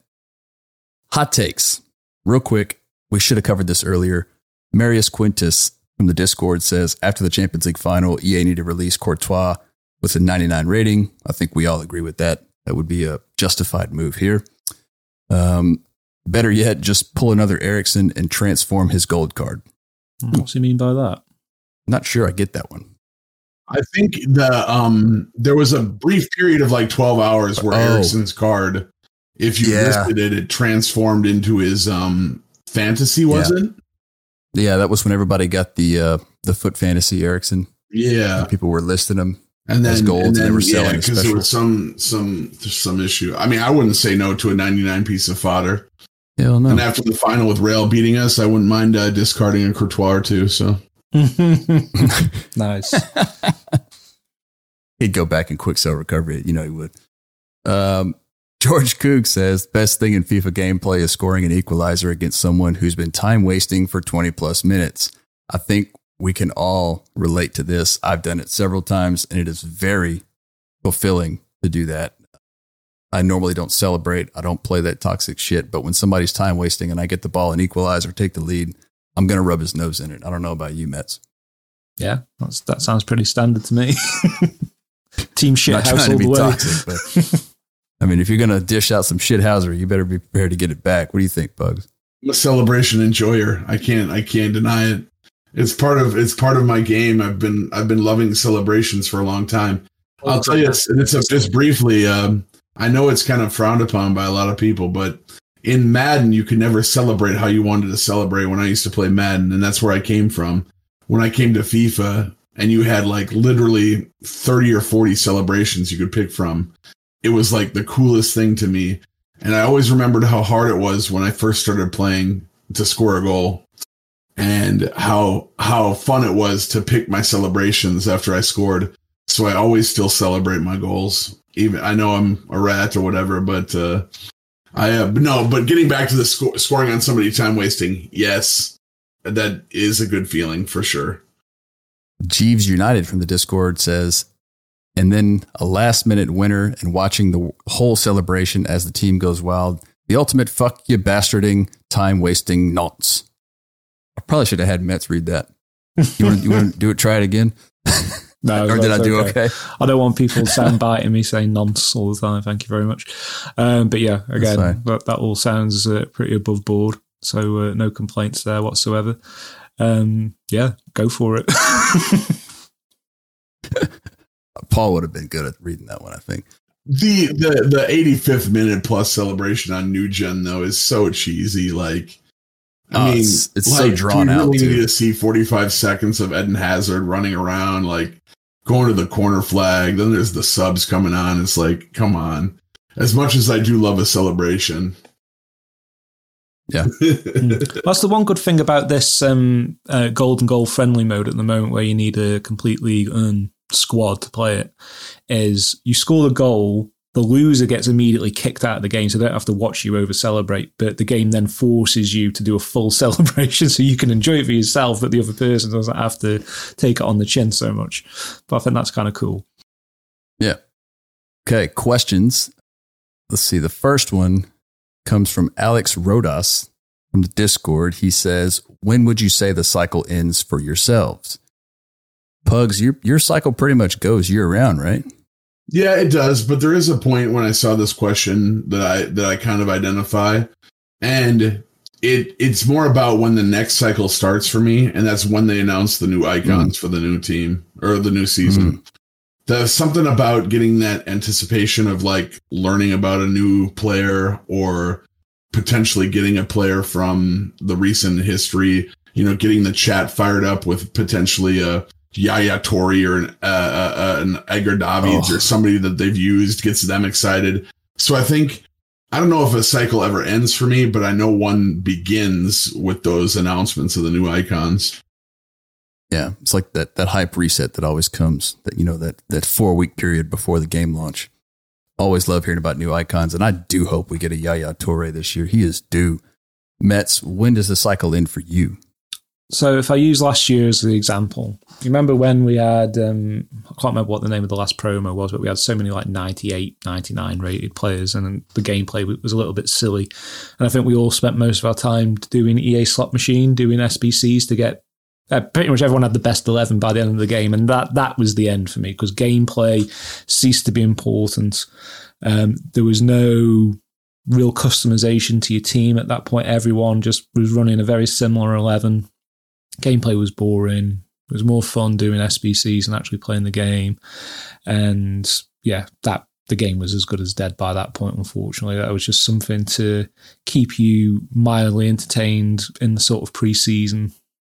Hot takes. Real quick, we should have covered this earlier. Marius Quintus from the Discord says, after the Champions League final, E A need to release Courtois with a ninety-nine rating. I think we all agree with that. That would be a justified move here. Um, better yet, just pull another Eriksen and transform his gold card. What's he mean by that? Not sure I get that one. I think the um, there was a brief period of like twelve hours where Oh. Eriksen's card, if you Yeah. listed it, it transformed into his um, fantasy, was Yeah. it? Yeah, that was when everybody got the uh, the Foot Fantasy Eriksen. Yeah. People were listing them. And then, as gold, and and then they were selling yeah, a because there special. was some some some issue. I mean, I wouldn't say no to a ninety-nine piece of fodder. Hell no. And after the final with Real beating us, I wouldn't mind uh, discarding a Courtois or two. So Nice. He'd go back and quick sell recovery it. You know he would. Um, George Cook says, best thing in FIFA gameplay is scoring an equalizer against someone who's been time wasting for twenty plus minutes. I think we can all relate to this. I've done it several times, and it is very fulfilling to do that. I normally don't celebrate. I don't play that toxic shit. But when somebody's time wasting and I get the ball and equalize or take the lead, I'm going to rub his nose in it. I don't know about you, Mets. Yeah, that's, that sounds pretty standard to me. Team shit Not house trying all to be the way. toxic, but I mean, if you're going to dish out some shithousery, you better be prepared to get it back. What do you think, Bugs? I'm a celebration enjoyer. I can't I can't deny it. It's part of it's part of my game. I've been I've been loving celebrations for a long time. I'll tell you, it's, it's a, just briefly. Um, I know it's kind of frowned upon by a lot of people, but in Madden, you could never celebrate how you wanted to celebrate. When I used to play Madden, and that's where I came from. When I came to FIFA, and you had like literally thirty or forty celebrations you could pick from, it was like the coolest thing to me. And I always remembered how hard it was when I first started playing to score a goal, and how how fun it was to pick my celebrations after I scored. So I always still celebrate my goals. Even I know I'm a rat or whatever, but uh, I uh, no. But getting back to the sco- scoring on somebody, time wasting. Yes, that is a good feeling for sure. Jeeves United from the Discord says, and then a last minute winner and watching the whole celebration as the team goes wild. The ultimate fuck you bastarding, time wasting nonce. I probably should have had Mets read that. You want, you want to do it? Try it again? No, or did I do okay? okay? I don't want people sound biting me saying nonce all the time. Thank you very much. Um, but yeah, again, that, that all sounds uh, pretty above board. So uh, no complaints there whatsoever. Um, yeah, go for it. Paul would have been good at reading that one, I think. The the the eighty-fifth minute plus celebration on New Gen though is so cheesy. Like, I oh, mean, it's, it's like, so drawn do you really out. Need too. to see forty-five seconds of Eden Hazard running around, like going to the corner flag. Then there's the subs coming on. It's like, come on. As much as I do love a celebration. Yeah. That's the one good thing about this um, uh, golden goal friendly mode at the moment, where you need a complete league earn squad to play it, is you score the goal, the loser gets immediately kicked out of the game, so they don't have to watch you over celebrate, but the game then forces you to do a full celebration so you can enjoy it for yourself, but the other person doesn't have to take it on the chin so much. But I think that's kind of cool. Yeah. Okay, questions. Let's see. The first one comes from Alex Rodas from the Discord. He says, when would you say the cycle ends for yourselves? Pugs, your your cycle pretty much goes year round, right? Yeah, it does. But there is a point when I saw this question that I that I kind of identify, and it it's more about when the next cycle starts for me, and that's when they announce the new icons mm. for the new team or the new season. Mm. There's something about getting that anticipation of like learning about a new player or potentially getting a player from the recent history, you know, getting the chat fired up with potentially a Yaya Toure or an, uh, uh, an Edgar Davids oh. or somebody that they've used, gets them excited. So I think, I don't know if a cycle ever ends for me, but I know one begins with those announcements of the new icons. Yeah, it's like that that hype reset that always comes, that, you know, that, that four-week period before the game launch. Always love hearing about new icons, and I do hope we get a Yaya Toure this year. He is due. Mets, when does the cycle end for you? So if I use last year as the example, you remember when we had, um, I can't remember what the name of the last promo was, but we had so many like ninety-eight, ninety-nine rated players, and the gameplay was a little bit silly. And I think we all spent most of our time doing E A Slot Machine, doing S B Cs to get Uh, pretty much everyone had the best eleven by the end of the game, and that that was the end for me, because gameplay ceased to be important. Um, there was no real customization to your team at that point. Everyone just was running a very similar eleven. Gameplay was boring. It was more fun doing S B Cs and actually playing the game. And yeah, that the game was as good as dead by that point, unfortunately. That was just something to keep you mildly entertained in the sort of pre-season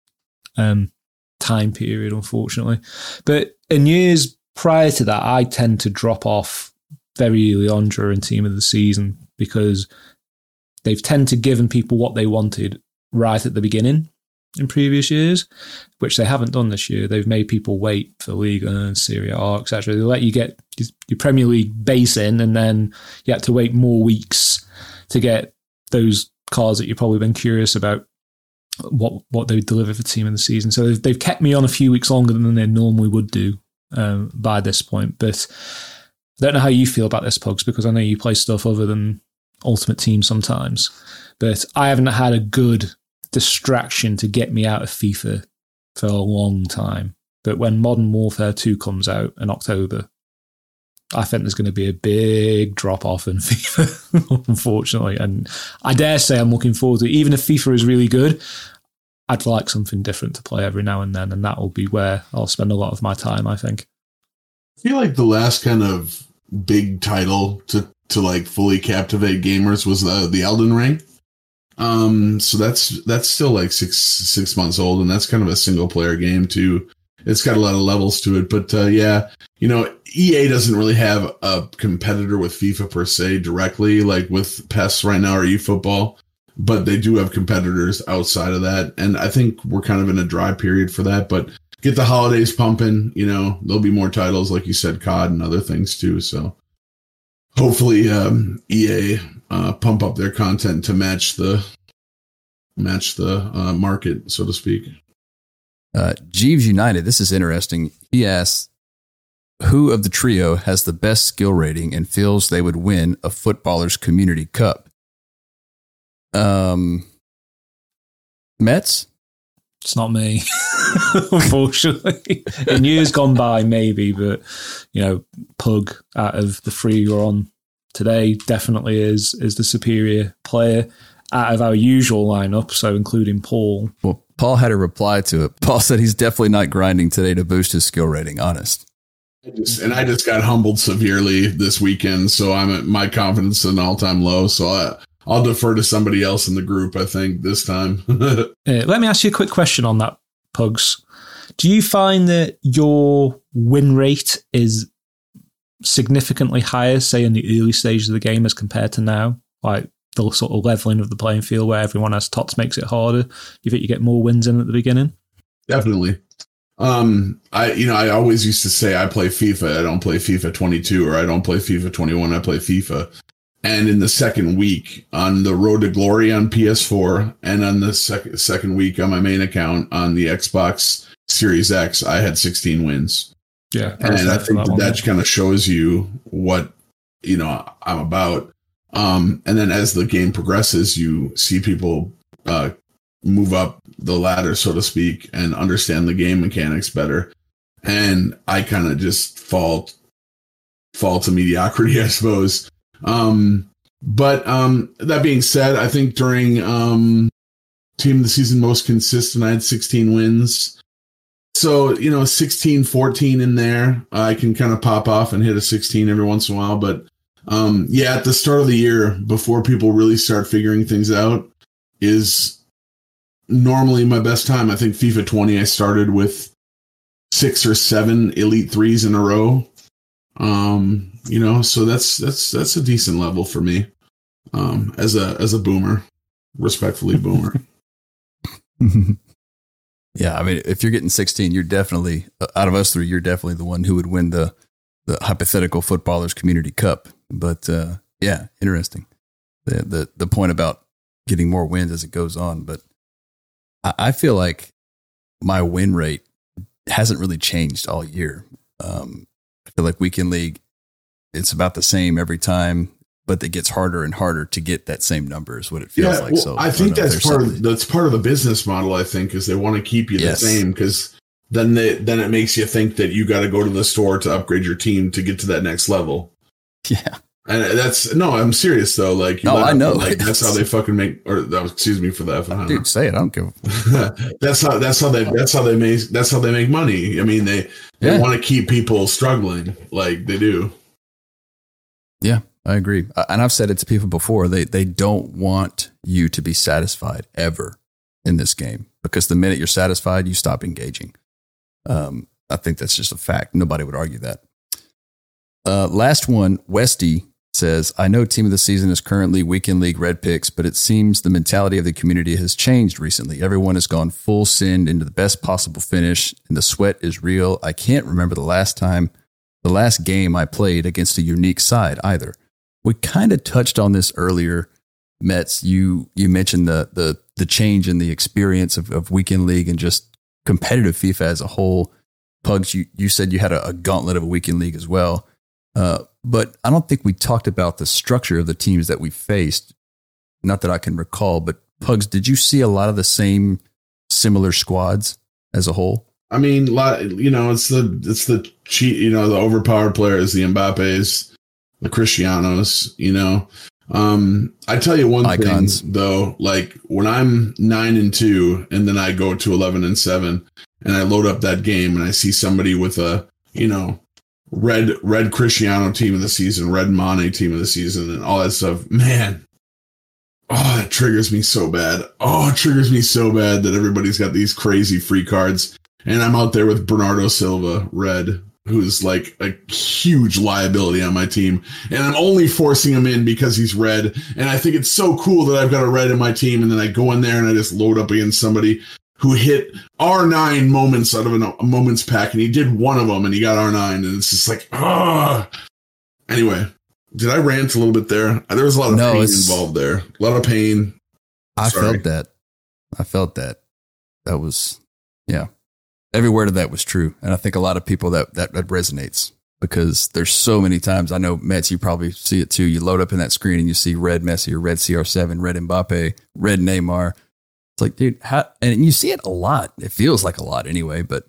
Um, time period, unfortunately. But in years prior to that, I tend to drop off very early on during team of the season, because they've tend to given people what they wanted right at the beginning in previous years, which they haven't done this year. They've made people wait for Liga and Serie A, et cetera. They let you get your Premier League base in, and then you have to wait more weeks to get those cards that you've probably been curious about what what they would deliver for team in the season. So they've, they've kept me on a few weeks longer than they normally would do um, by this point. But I don't know how you feel about this, Pugs, because I know you play stuff other than Ultimate Team sometimes. But I haven't had a good distraction to get me out of FIFA for a long time. But when Modern Warfare two comes out in October, I think there's going to be a big drop-off in FIFA, unfortunately. And I dare say I'm looking forward to it. Even if FIFA is really good, I'd like something different to play every now and then, and that will be where I'll spend a lot of my time, I think. I feel like the last kind of big title to, to like fully captivate gamers was the, the Elden Ring. Um, so that's that's still like six six months old, and that's kind of a single-player game, too. It's got a lot of levels to it, but uh, yeah, you know, E A doesn't really have a competitor with FIFA per se directly, like with P E S right now or eFootball, but they do have competitors outside of that. And I think we're kind of in a dry period for that, but get the holidays pumping, you know, there'll be more titles, like you said, C O D and other things too. So hopefully um, E A uh, pump up their content to match the, match the uh, market, so to speak. Uh, Jeeves United, this is interesting. He asks, who of the trio has the best skill rating and feels they would win a Footballers Community Cup? Um, Mets? It's not me, unfortunately. In years gone by, maybe, but, you know, Pug, out of the three you're on today, definitely is is the superior player out of our usual lineup, so including Paul. Well, Paul had a reply to it. Paul said he's definitely not grinding today to boost his skill rating, honest. I just, and I just got humbled severely this weekend, so I'm at my confidence is an all-time low, so I, I'll defer to somebody else in the group, I think, this time. uh, let me ask you a quick question on that, Pugs. Do you find that your win rate is significantly higher, say, in the early stages of the game as compared to now? Like, the sort of leveling of the playing field where everyone has tots makes it harder. You think you get more wins in at the beginning? Definitely. Um, I, you know, I always used to say I play FIFA. I don't play FIFA twenty-two or I don't play FIFA twenty-one. I play FIFA. And in the second week on the Road to Glory on P S four and on the sec- second week on my main account on the Xbox Series X, I had sixteen wins. Yeah. And I think that, that kind of shows you what, you know, I'm about. Um, and then as the game progresses, you see people uh, move up the ladder, so to speak, and understand the game mechanics better. And I kind of just fall fall to mediocrity, I suppose. Um, but um, that being said, I think during um, Team of the Season most consistent, I had sixteen wins. So, you know, sixteen, fourteen in there. I can kind of pop off and hit a sixteen every once in a while, but Um, yeah, at the start of the year, before people really start figuring things out, is normally my best time. I think FIFA twenty, I started with six or seven Elite Threes in a row. Um, you know, so that's that's that's a decent level for me. Um, as a as a boomer, respectfully boomer. Yeah, I mean, if you're getting sixteen, you're definitely, out of us three, you're definitely the one who would win the the hypothetical Footballers Community Cup. But uh, yeah, interesting. The, the the point about getting more wins as it goes on. But I, I feel like my win rate hasn't really changed all year. Um, I feel like Weekend League, it's about the same every time, but it gets harder and harder to get that same number is what it feels yeah, like. Well, so I think I that's part of that's part of the business model. I think is they want to keep you yes. the same because then they then it makes you think that you got to go to the store to upgrade your team to get to that next level. Yeah. And that's no, I'm serious though. Like, no, I know. Like, that's how they fucking make. Or that was, excuse me for that. Dude, say it. I don't give. that's how. That's how they. That's how they make. That's how they make money. I mean, they they yeah. want to keep people struggling, like they do. Yeah, I agree. And I've said it to people before. They they don't want you to be satisfied ever in this game because the minute you're satisfied, you stop engaging. Um, I think that's just a fact. Nobody would argue that. Uh, last one, Westy says, I know Team of the Season is currently Weekend League Red Picks, but it seems the mentality of the community has changed recently. Everyone has gone full send into the best possible finish, and the sweat is real. I can't remember the last time, the last game I played against a unique side either. We kind of touched on this earlier, Mets. You you mentioned the the the change in the experience of, of Weekend League and just competitive FIFA as a whole. Pugs, you, you said you had a, a gauntlet of a Weekend League as well. Uh, but I don't think we talked about the structure of the teams that we faced. Not that I can recall, but Pugs, did you see a lot of the same similar squads as a whole? I mean, you know, it's the it's the cheat, you know, the overpowered players, the Mbappes, the Cristianos, you know. Um, I tell you one Icons. thing though, like when I'm nine and two, and then I go to eleven and seven, and I load up that game, and I see somebody with a, you know, red red Cristiano team of the season, red Mane team of the season, and all that stuff, man. Oh, that triggers me so bad. Oh, it triggers me so bad that everybody's got these crazy free cards. And I'm out there with Bernardo Silva, red, who's like a huge liability on my team. And I'm only forcing him in because he's red. And I think it's so cool that I've got a red in my team. And then I go in there and I just load up against somebody who hit R nine moments out of a moments pack. And he did one of them and he got R nine. And it's just like, ah. Anyway, did I rant a little bit there? There was a lot of no, pain involved there. A lot of pain. I Sorry. felt that. I felt that. That was, yeah. Every word of that was true. And I think a lot of people that, that, that resonates because there's so many times. I know, Mets, you probably see it too. You load up in that screen and you see red Messi or red C R seven, red Mbappe, red Neymar. It's like, dude, how, and you see it a lot. It feels like a lot anyway, but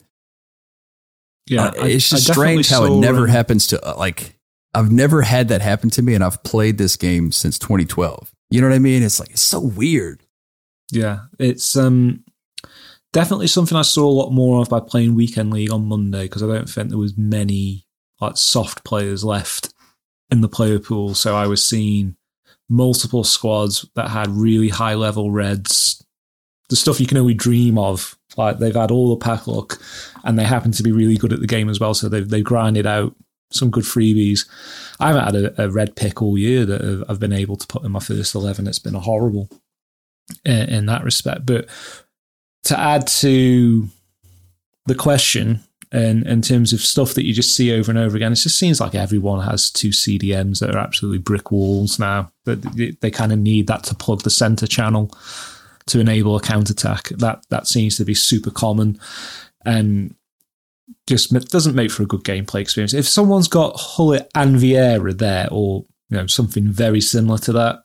yeah, uh, it's just strange how it never happens to uh, like, I've never had that happen to me and I've played this game since twenty twelve. You know what I mean? It's like, it's so weird. Yeah. It's, um, definitely something I saw a lot more of by playing Weekend League on Monday because I don't think there was many like soft players left in the player pool. So I was seeing multiple squads that had really high level reds, the stuff you can only dream of. Like they've had all the pack luck and they happen to be really good at the game as well. So they've, they've grinded out some good freebies. I haven't had a, a red pick all year that I've been able to put in my first eleven. It's been a horrible in, in that respect. But to add to the question, and in terms of stuff that you just see over and over again, it just seems like everyone has two C D Ms that are absolutely brick walls now. But they, they kind of need that to plug the center channel to enable a counterattack. That that seems to be super common, and just doesn't make for a good gameplay experience. If someone's got Hullet and Vieira there, or you know something very similar to that,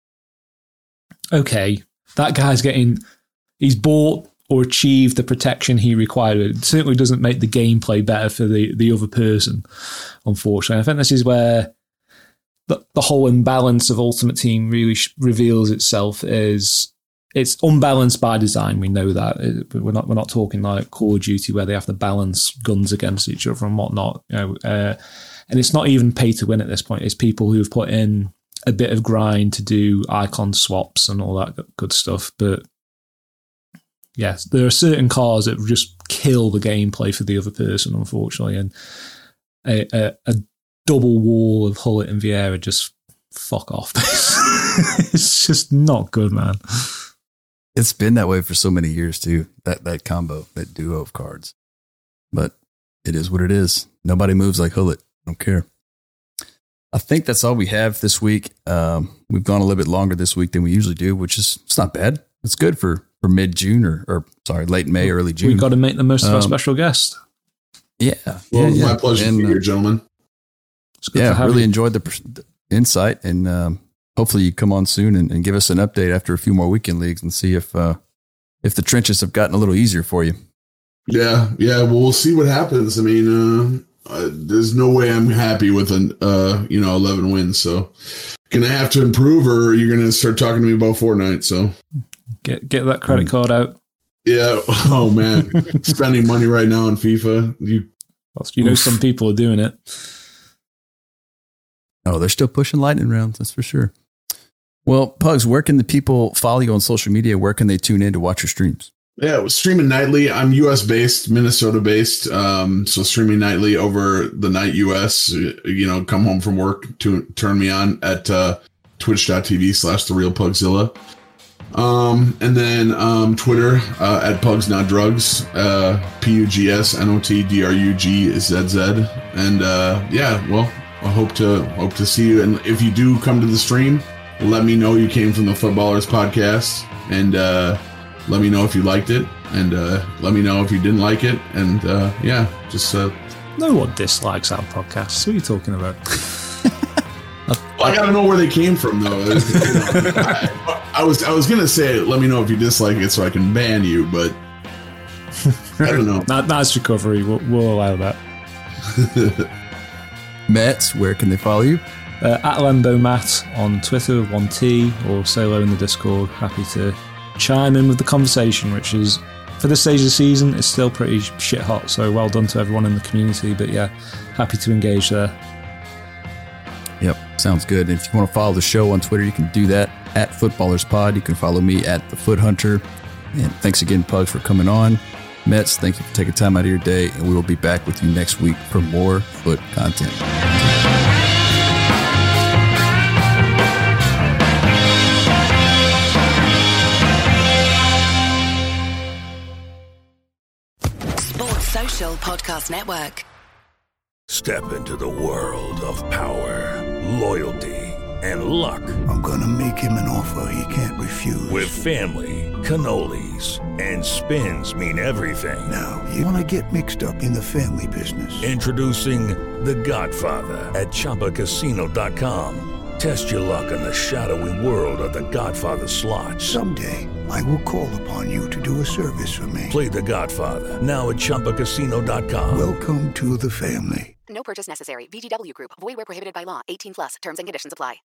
okay, that guy's getting. He's bought or achieved the protection he required. It certainly doesn't make the gameplay better for the, the other person, unfortunately. I think this is where the, the whole imbalance of Ultimate Team really sh- reveals itself as it's unbalanced by design. We know that. It, we're not we're not talking like Call of Duty where they have to balance guns against each other and whatnot. You know, uh, and it's not even pay to win at this point. It's people who've put in a bit of grind to do icon swaps and all that good stuff. But yes, there are certain cars that just kill the gameplay for the other person, unfortunately, and a, a, a double wall of Hullet and Vieira just fuck off. It's just not good, man. It's been that way for so many years too. That that combo, that duo of cards, but it is what it is. Nobody moves like Hullet. I don't care. I think that's all we have this week. Um, we've gone a little bit longer this week than we usually do, which is it's not bad. It's good for. For mid-June or, or, sorry, late May, early June. We've got to make the most of our um, special guest. Yeah. Well, yeah, my yeah. pleasure and, to be here, gentlemen. Yeah, really you. enjoyed the, the insight, and um, hopefully you come on soon and, and give us an update after a few more weekend leagues and see if uh, if the trenches have gotten a little easier for you. Yeah, yeah. Well, we'll see what happens. I mean, uh, uh, there's no way I'm happy with an uh, you know eleven wins. So, gonna have to improve, or you're gonna start talking to me about Fortnite. So. Get get that credit card out. Yeah. Oh man, spending money right now on FIFA. You, you know, oof. Some people are doing it. Oh, they're still pushing lightning rounds. That's for sure. Well, Pugs, where can the people follow you on social media? Where can they tune in to watch your streams? Yeah, streaming nightly. I'm U S based, Minnesota based. Um, so streaming nightly over the night U S. You know, come home from work to turn me on at uh, twitch.tv slash the real Pugzilla. Um, and then, um, Twitter, uh, at Pugs Not Drugs, uh, P U G S N O T D R U G Z Z. And, uh, yeah, well, I hope to, hope to see you. And if you do come to the stream, let me know you came from the Footballers podcast, and, uh, let me know if you liked it, and, uh, let me know if you didn't like it. And, uh, yeah, just, uh, no one dislikes our podcast. What are you talking about? I gotta know where they came from, though. You know, I, I was I was gonna say, let me know if you dislike it, so I can ban you. But I don't know. That, that's recovery. We'll, we'll allow that. Mets, where can they follow you? Uh, at Lembo Matt on Twitter, one T, or Solo in the Discord. Happy to chime in with the conversation, which is, for this stage of the season, is still pretty shit hot. So well done to everyone in the community. But yeah, happy to engage there. Yep, sounds good. And if you want to follow the show on Twitter, you can do that at FootballersPod. You can follow me at The Foot Hunter. And thanks again, Pugs, for coming on. Mets, thank you for taking time out of your day, and we will be back with you next week for more foot content. Sports Social Podcast Network. Step into the world of power, loyalty, and luck. I'm gonna make him an offer he can't refuse. With family, cannolis, and spins mean everything. Now, you wanna get mixed up in the family business. Introducing The Godfather at Chumba Casino dot com. Test your luck in the shadowy world of The Godfather slot. Someday, I will call upon you to do a service for me. Play The Godfather, now at Chumba Casino dot com. Welcome to the family. No purchase necessary. V G W Group. Void where prohibited by law. eighteen plus. Terms and conditions apply.